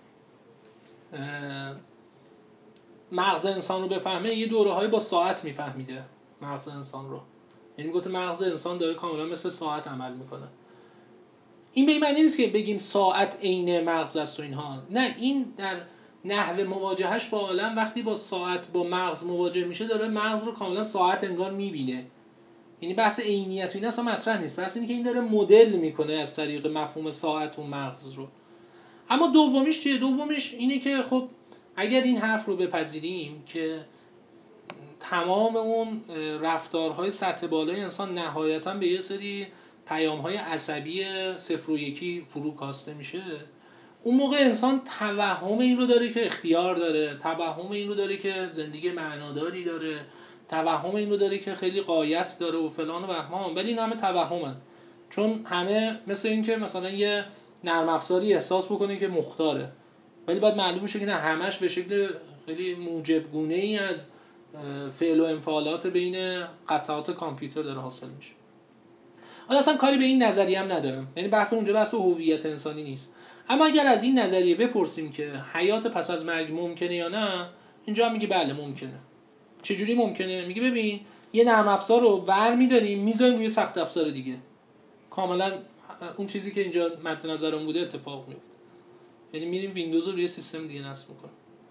مغز انسان رو بفهمه یه دوره‌هایی با ساعت میفهمیده مغز انسان رو. یعنی گفت مغز انسان داره کاملا مثل ساعت عمل میکنه. این به این معنی نیست که بگیم ساعت عین مغز است و اینها، نه، این در نحوه مواجهش با عالم وقتی با ساعت با مغز مواجه میشه داره مغز رو کاملا ساعت انگار میبینه. یعنی بحث عینیت و اینا اصلا مطرح نیست، بحث اینه که این داره مدل میکنه از طریق مفهوم ساعت و مغز رو. اما دومیش چیه؟ دومیش اینه که خب اگر این حرف رو بپذیریم که تمام اون رفتارهای سطح بالای انسان نهایتاً به یه سری پیام‌های عصبی صفر و یکی فرو کاسته میشه، اون موقع انسان توهم این رو داره که اختیار داره، توهم این رو داره که زندگی معناداری داره، توهم این رو داره که خیلی غایت داره و فلان و بهمان. ولی این همه توهمن، چون همه مثل این که مثلا یه نرم افزاری احساس بکنه که مختاره، ولی بعد معلوم میشه که نه، همش به شکل خیلی موجبگونه ای از فعل و انفعالات بین قطعات کامپیوتر داره حاصل میشه. حالا اصلا کاری به این نظریه هم ندارم، یعنی بحث اونجا بحث هویت انسانی نیست. اما اگر از این نظریه بپرسیم که حیات پس از مرگ ممکنه یا نه، اینجا میگه بله ممکنه. چجوری ممکنه؟ میگه ببین، یه نرم افزار رو برمی‌داریم میذاریم روی سخت افزار دیگه، کاملا اون چیزی که اینجا مد نظرم بوده اتفاق میفته. یعنی میریم ویندوز رو روی سیستم دیگه نصب میکنیم.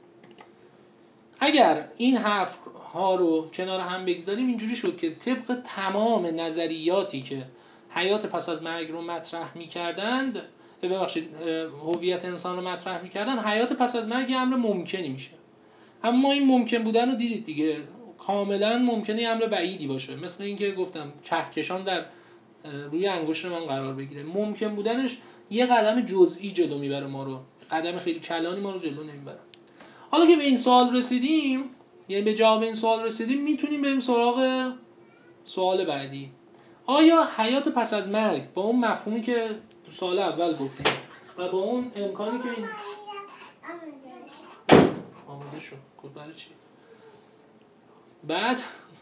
اگر این حرف ها رو کنار هم بگذاریم اینجوری شد که طبق تمام نظریاتی که حیات پس از مرگ رو مطرح می‌کردند، ببخشید هویت انسان رو مطرح می‌کردن، حیات پس از مرگ امر ممکنی میشه. اما این ممکن بودن رو دیدید دیگه، کاملا ممکنه امر بعیدی باشه. مثل اینکه گفتم کهکشان در روی انگشت من قرار بگیره، ممکن بودنش یه قدم جزئی جلو میبره ما رو، قدم خیلی کلانی ما رو جلو نمیبره. حالا که به این سوال رسیدیم، یعنی به جواب این سوال رسیدیم، میتونیم بریم سراغ سوال بعدی. آیا حیات پس از مرگ با اون مفهومی که تو سوال اول گفتیم و با اون امکانی که این آماده شد گفت برای چی؟ بعد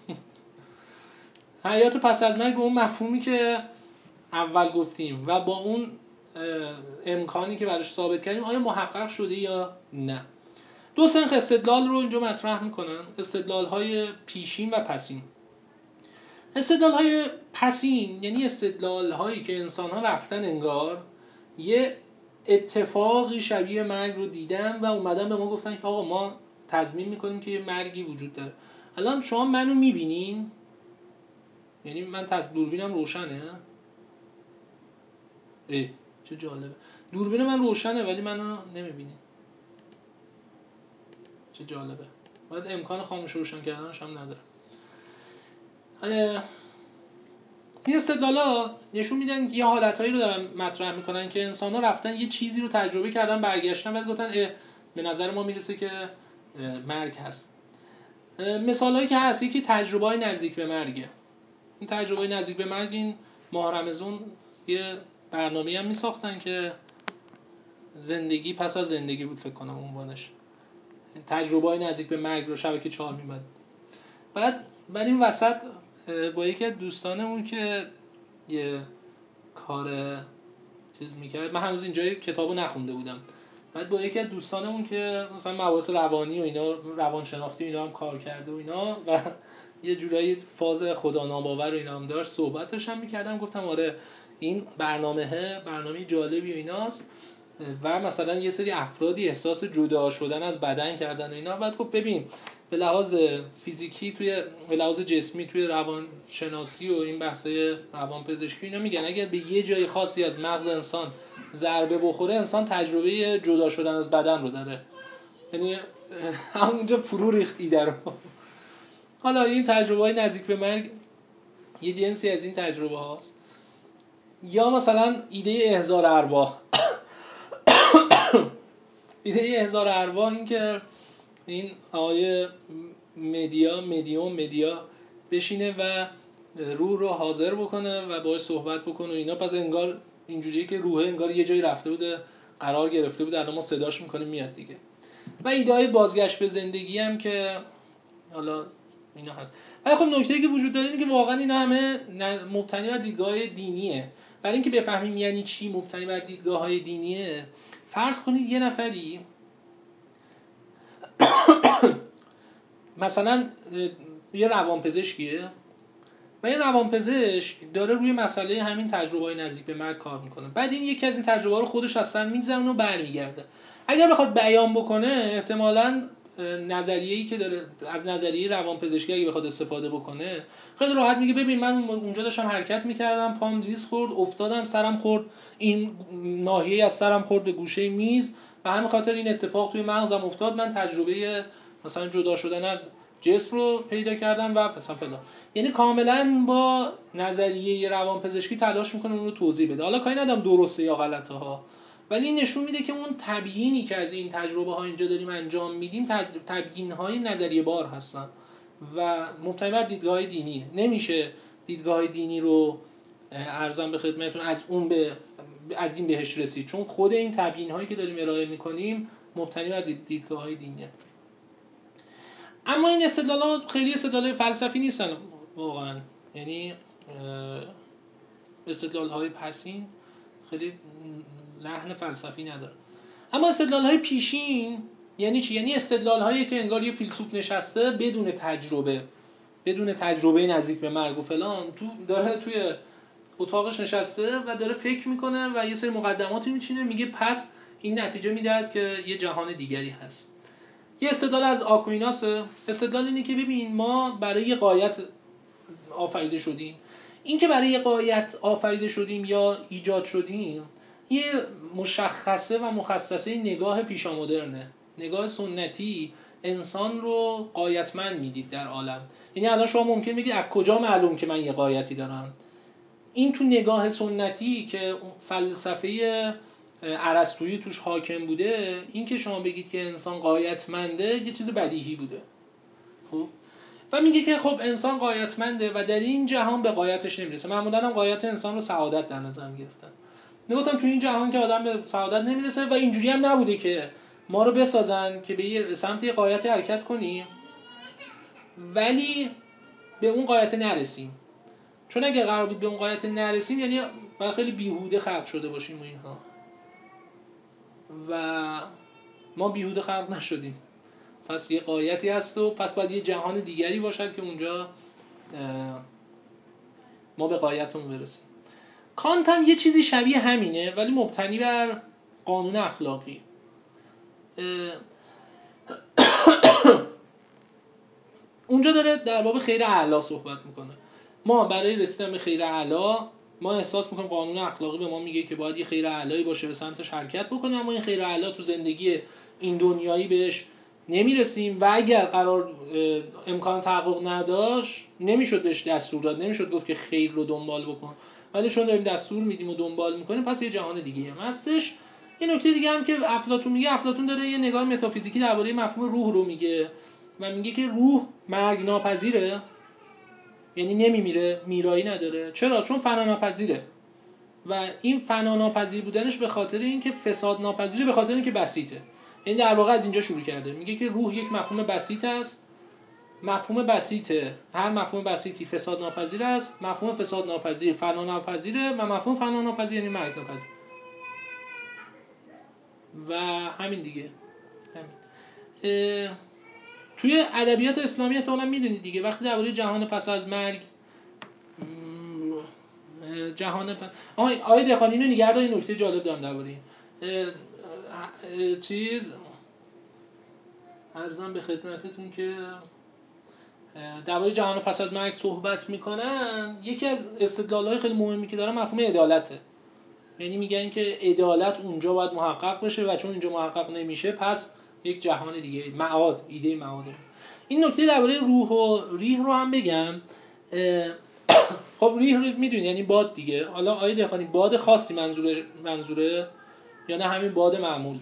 حیات پس از مرگ با اون مفهومی که اول گفتیم و با اون امکانی که براش ثابت کردیم آیا محقق شده یا نه؟ دو سنخ استدلال رو اینجا مطرح میکنن، استدلال‌های پیشین و پسین. استدلال‌های پسین یعنی استدلال‌هایی که انسان‌ها رفتن انگار یه اتفاقی شبیه مرگ رو دیدن و اومدن به ما گفتن که آقا ما تضمین میکنیم که یه مرگی وجود داره. الان شما منو میبینین؟ یعنی من تز دوربینم روشنه؟ ای چه جالبه، دوربین من روشنه ولی منو نمیبینین. چه جالبه، باید امکان خاموش روشن کردنش هم نداره. این استدلالا نشون میدن یه حالتایی رو دارن مطرح میکنن که انسان‌ها رفتن یه چیزی رو تجربه کردن، برگشتن بعد گفتن اه به نظر ما میرسه که مرگ هست. مثالایی که هست، یکی تجربه‌های نزدیک به مرگه. این تجربه‌های نزدیک به مرگ، این ماه رمضان یه برنامه‌ای هم میساختن که زندگی پس از زندگی بود فکر کنم عنوانش. تجربه‌های نزدیک به مرگ رو شبکه چهار می‌بد. بعد بعد این وسط با یکی از دوستانمون که یه کار چیز میکرد، من هنوز اینجا کتابو نخونده بودم، بعد با یکی از دوستانمون که مثلا مباحث روانی و اینا، روانشناختی و اینا هم کار کرده و اینا و یه جورایی فاز خدا ناباور و اینا هم داشت، صحبتش هم میکردم، گفتم آره این برنامه برنامه جالبی و ایناست، و مثلا یه سری افرادی احساس جدا شدن از بدن کردن و اینا. بعد گفت ببین به لحاظ فیزیکی توی به لحاظ جسمی توی روانشناسی و این بحثای روانپزشکی اینا میگن اگر به یه جای خاصی از مغز انسان ضربه بخوره انسان تجربه جدا شدن از بدن رو داره، یعنی همونجا فرو ریخت ایده رو. حالا این تجربه های نزدیک به مرگ یه جنسی از این تجربه هاست. یا مثلا ایده احضار ارواح. ایده احضار ارواح این که این آقای مدیا مدیوم مدیا بشینه و روح رو حاضر بکنه و باهاش صحبت بکنه و اینا، پس انگار اینجوریه که روح انگار یه جایی رفته بوده قرار گرفته بوده، الان ما صداش میکنیم میاد دیگه. و ایده های بازگشت به زندگی هم که حالا اینا هست. ولی خب نکته‌ای که وجود داره اینه که واقعا اینا همه مبتنی بر دیدگاه دینیه. برای اینکه بفهمیم یعنی چی مبتنی بر دیدگاه‌های دینیه، فرض کنید یه نفری مثلا یه روانپزشکیه و یه روانپزشک داره روی مسئله همین تجربه‌های نزدیک به مرگ کار میکنه. بعد این یکی از این تجربه‌ها رو خودش اصلا میگذرونه و برمیگرده. اگر بخواد بیان بکنه احتمالاً نظریه‌ای که داره از نظریه روانپزشکی اگه بخواد استفاده بکنه خیلی راحت میگه ببین من اونجا داشتم حرکت میکردم، پام لیز خورد، افتادم، سرم خورد، این ناحیه از سرم خورد به گوشه میز و همین خاطر این اتفاق توی مغزم افتاد، من تجربه مثلا جدا شدن از جسم رو پیدا کردم و مثلا فلان. یعنی کاملا با نظریه روانپزشکی تلاش میکنه اون رو توضیح بده. حالا کاری ندارم درسته یا غلطه ها، ولی این نشون میده که اون تبیینی که از این تجربه ها اینجا داریم انجام میدیم تبیین های نظریه بار هستن و مبتنی بر دیدگاه دینی. نمیشه دیدگاه دینی رو ارزم به خدمتتون از اون به از دین بهش رسید، چون خود این تبیین هایی که داریم ارائه میکنیم مبتنی بر دیدگاه های دینیه. اما این استدلالات خیلی استدلال فلسفی نیستن واقعا، یعنی استدلال های پسین خیلی لحن فلسفی نداره. اما استدلال های پیشین یعنی چی؟ یعنی استدلال هایی که انگار یه فیلسوف نشسته بدون تجربه بدون تجربه نزدیک به مرگ و فلان تو داره توی اتاقش نشسته و داره فکر میکنه و یه سری مقدماتی میچینه، میگه پس این نتیجه میدهد که یه جهان دیگری هست. یه استدلال از آکویناس، استدلال اینه که ببین ما برای یه غایت آفریده شدیم. این که برای یه غایت آفریده شدیم یا ایجاد شدیم یه مشخصه و مخصصه نگاه پیشامدرنه. نگاه سنتی انسان رو غایتمند میدید در عالم. یعنی الان شما ممکن بگید از کجا معلوم که من یه غایتی دارم؟ این تو نگاه سنتی که فلسفه ارسطویی توش حاکم بوده، این که شما بگید که انسان غایتمنده یه چیز بدیهی بوده. خب و میگه که خب انسان غایتمنده و در این جهان به غایتش نمیرسه. معمولا هم غایت انسان رو سعادت در نظر گرفتن. نگفتم تو این جهان که آدم به سعادت نمیرسه و اینجوری هم نبوده که ما رو بسازن که به سمت یه غایت حرکت کنیم ولی به اون غایت نرسیم. چون اگه قرار بود به اون غایت نرسیم یعنی باید خیلی بیهوده خلق شده باشیم و اینها، و ما بیهوده خلق نشدیم. پس یه غایتی هست و پس باید یه جهان دیگری باشد که اونجا ما به غایتمون برسیم. کانت هم یه چیزی شبیه همینه ولی مبتنی بر قانون اخلاقی. اونجا داره در باب خیر اعلی صحبت میکنه. ما برای رسیدن به خیر اعلی ما احساس میکنیم قانون اخلاقی به ما میگه که باید یه خیر اعلی باشه به سمتش حرکت بکنیم، اما این خیر اعلی تو زندگی این دنیایی بهش نمیرسیم و اگر قرار امکان تحقق نداشت نمیشد بهش دستور داد، نمیشد گفت که خیر رو دنبال بکن، ولی چون داریم دستور میدیم و دنبال میکنیم پس یه جهان دیگه هم هستش. یه نکته دیگه هم که افلاطون میگه، افلاطون داره یه نگاه متافیزیکی درباره مفهوم روح رو میگه و میگه که روح مرگ ناپذیره، یعنی نمیمیره، میرایی نداره. چرا؟ چون فنا ناپذیره و این فنا ناپذیر بودنش به خاطر اینکه فساد ناپذیره، به خاطر اینکه بسیطه. این در واقع از اینجا شروع کرده، میگه که روح یک مفهوم بسیط است، مفهوم بسیطه، هر مفهوم بسیطی فساد ناپذیر است، مفهوم فساد ناپذیر فنا ناپذیره و مفهوم فنا ناپذیر یعنی مرگ ناپذیر و همین دیگه. همین. توی ادبیات اسلامی احتمالاً میدونید دیگه وقتی درباره جهان پس از مرگ جهان پس آقای دهقانی اینو نگه دارید، نکته جالب دارم درباره این چیز عرضم به خدمتتون که درباره جهان پس از مرگ صحبت میکنن، یکی از استدلال‌های خیلی مهمی که دارن مفهوم عدالته. یعنی میگن که عدالت اونجا باید محقق بشه و چون اینجا محقق نمیشه پس یک جهان دیگه، معاد، ایده معاده. این نکته درباره روح و ریح رو هم بگم. خب ریح رو میدونی یعنی باد دیگه. حالا آیه دهقانی باد خاصی منظوره منظوره یا نه همین باد معمول؟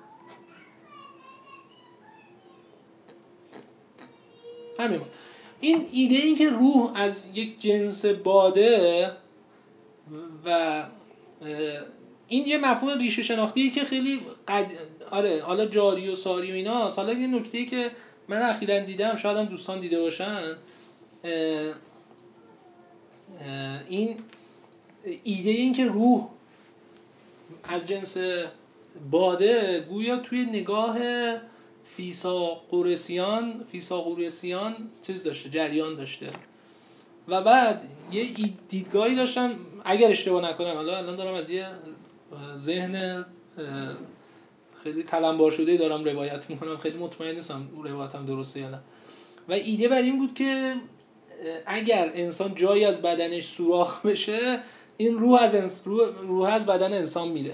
همین. این ایده این که روح از یک جنس باده و این یه مفهوم ریشه شناختیه که خیلی قد... آره حالا جاری و ساری و اینا. حالا یه نکته‌ای که من اخیراً دیدم، شاید هم دوستان دیده باشن، اه... اه... این ایده این که روح از جنس باده گویا توی نگاه فیثاغورسیان فیثاغورسیان چیز داشته، جریان داشته. و بعد یه دیدگاهی داشتم، اگر اشتباه نکنم، حالا الان دارم از یه ذهن خیلی کلمبار شده دارم روایت میکنم، خیلی مطمئن نیستم روایتم درسته یا نه. و ایده بر این بود که اگر انسان جایی از بدنش سوراخ بشه، این روح از انس... روح از بدن انسان میره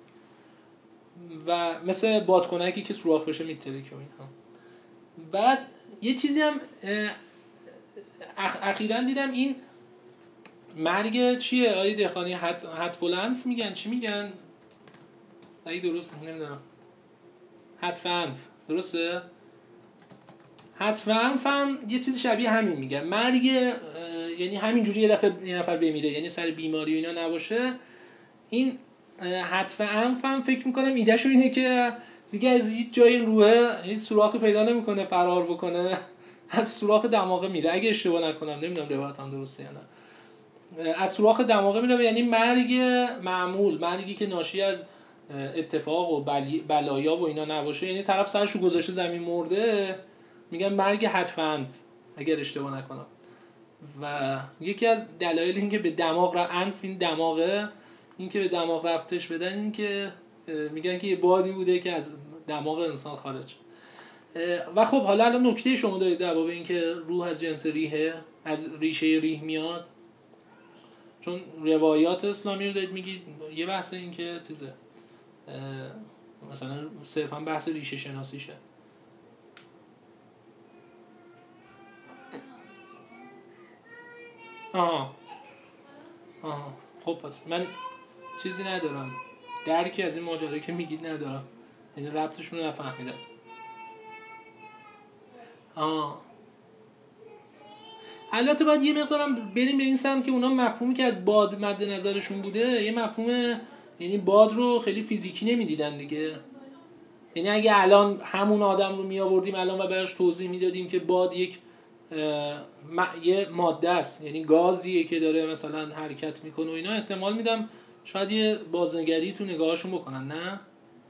و مثل بادکنکی که سوراخ بشه میترکه و اینها. بعد یه چیزی هم اخ... اخیراً دیدم، این مرگ چیه آیه دهقانی؟ حد حتف الانف میگن، چی میگن؟ اگه درست نمیدونم، حتف انف درسته؟ حتف انف هم یه چیزی شبیه همین میگن. مرگ یعنی همینجوری یه دفعه یه نفر بمیره، یعنی سر بیماری و اینا نباشه. این حتف انف هم فکر میکنم ایدهشو اینه که دیگه از هیچ جای روحه هیچ سوراخی پیدا نمیکنه فرار بکنه، از سوراخ دماغه میره. اگه اشتباه نکنم، نمیدونم روایتم درسته یا نه، از سوراخ دماغه میره. یعنی مرگ معمول، مرگی که ناشی از اتفاق و بلایا و اینا نباشه، یعنی طرف سرشو گذاشته زمین مرده، میگن مرگ حتف انف اگر اشتباه نکنم. و یکی از دلایل این که به دماغ رفت، انف این دماغه، این که به دماغ رفتش بدن، این که میگن که یه بادی بوده که از دماغ انسان خارج. و خب حالا الان نکته شما دارید در باب این که روح از جنس ریحه، از ریشه ریح میاد، چون روایات اسلامی رو دارید میگید، یه بحث این که چیزه مثلا صرفا بحث ریشه شناسیشه. آها آها خب پس من چیزی ندارم، درکی از این ماجرایی که میگید ندارم، یعنی ربطشون رو نفهمیدم. آه البته باید یه مقدارم بریم به این سمت که اونا مفهومی که از باد مد نظرشون بوده، یه مفهوم، یعنی باد رو خیلی فیزیکی نمیدیدن دیگه. یعنی اگه الان همون آدم رو می آوردیم الان و براش توضیح میدادیم که باد یک یه ماده است، یعنی گازیه که داره مثلا حرکت میکنه و اینا، احتمال میدم شاید یه بازنگری تو نگاهشون بکنن، نه؟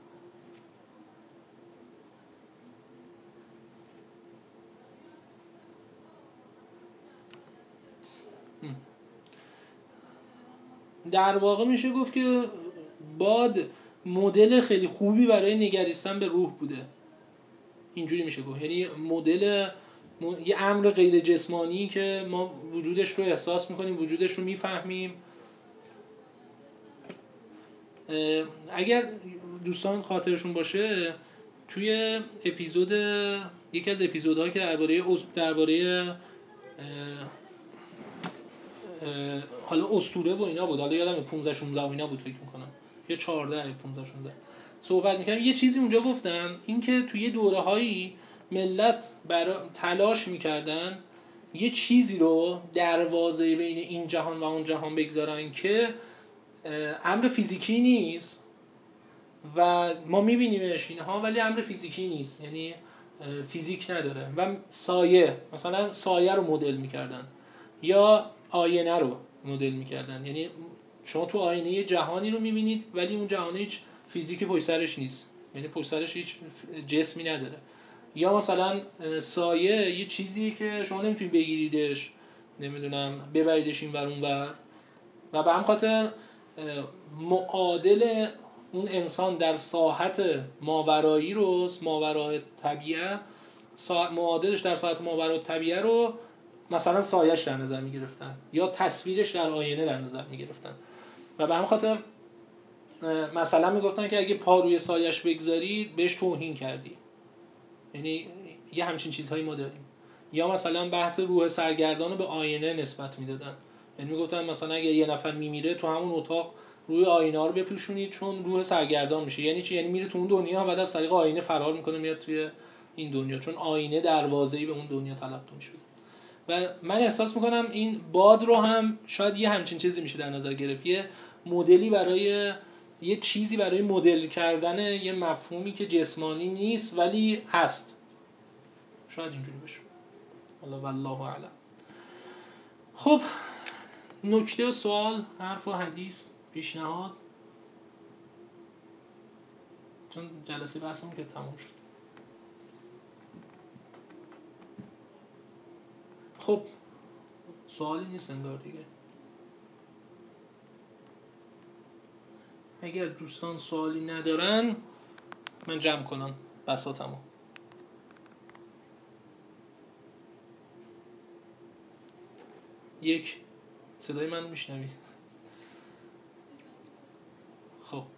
در واقع میشه گفت که باد مدل خیلی خوبی برای نگریستن به روح بوده، اینجوری میشه گفت. یعنی مدل م... یه امر غیر جسمانی که ما وجودش رو احساس میکنیم، وجودش رو میفهمیم. اگر دوستان خاطرشون باشه توی اپیزود، یکی از اپیزودها که درباره درباره حالا اسطوره و اینا بود، حالا یادم پانزده شانزده و اینا بود فکر میکنم، یا چهارده پانزده شانزده صحبت میکنم، یه چیزی اونجا گفتم، این که توی دوره هایی ملت برای تلاش میکردن یه چیزی رو دروازه بین این جهان و اون جهان بگذارن که امر فیزیکی نیست و ما میبینیمش اینها، ولی امر فیزیکی نیست، یعنی فیزیک نداره. و سایه، مثلا سایه رو مدل میکردن یا آینه رو مدل میکردن، یعنی شما تو آینه یه جهانی رو میبینید ولی اون جهان هیچ فیزیکی پشت سرش نیست، یعنی پشت سرش هیچ جسمی نداره. یا مثلا سایه یه چیزیه که شما نمیتونید بگیریدش، نمیدونم ببریدش این ور اون ور، و به هم خاطر معادل اون انسان در ساحت ماورایی رو، ماورای طبیعه، سا... معادلش در ساحت ماورای طبیعه رو مثلا سایش در نظر میگرفتن یا تصویرش در آینه در نظر میگرفتن و به همین خاطر مثلا میگفتن که اگه پا روی سایش بگذاری بهش توهین کردی. یعنی یه همچین چیزهایی ما داریم. یا مثلا بحث روح سرگردان رو به آینه نسبت میدادن. یعنی میگفتن مثلا اگه یه نفر میمیره تو همون اتاق روی آینه رو بپوشونید چون روح سرگردان میشه. یعنی چی؟ یعنی میره تو اون دنیا و بعد از طریق آینه فرار میکنه میاد توی این دنیا، چون آینه دروازه‌ای به اون دنیا تلقی میشه. و من احساس میکنم این باد رو هم شاید یه همچین چیزی میشه در نظر گرفت، یه مدلی برای یه چیزی برای مدل کردن یه مفهومی که جسمانی نیست ولی هست. شاید اینجوری بشه. والله والله اعلم. خب نکته و سوال، حرف و حدیث، پیشنهاد، چون جلسه بحثمون که تموم شد. خب سوالی نیست انگار دیگه. اگر دوستان سوالی ندارن من جمع کنم بساطمو. یک، صدای من میشنوید؟ خب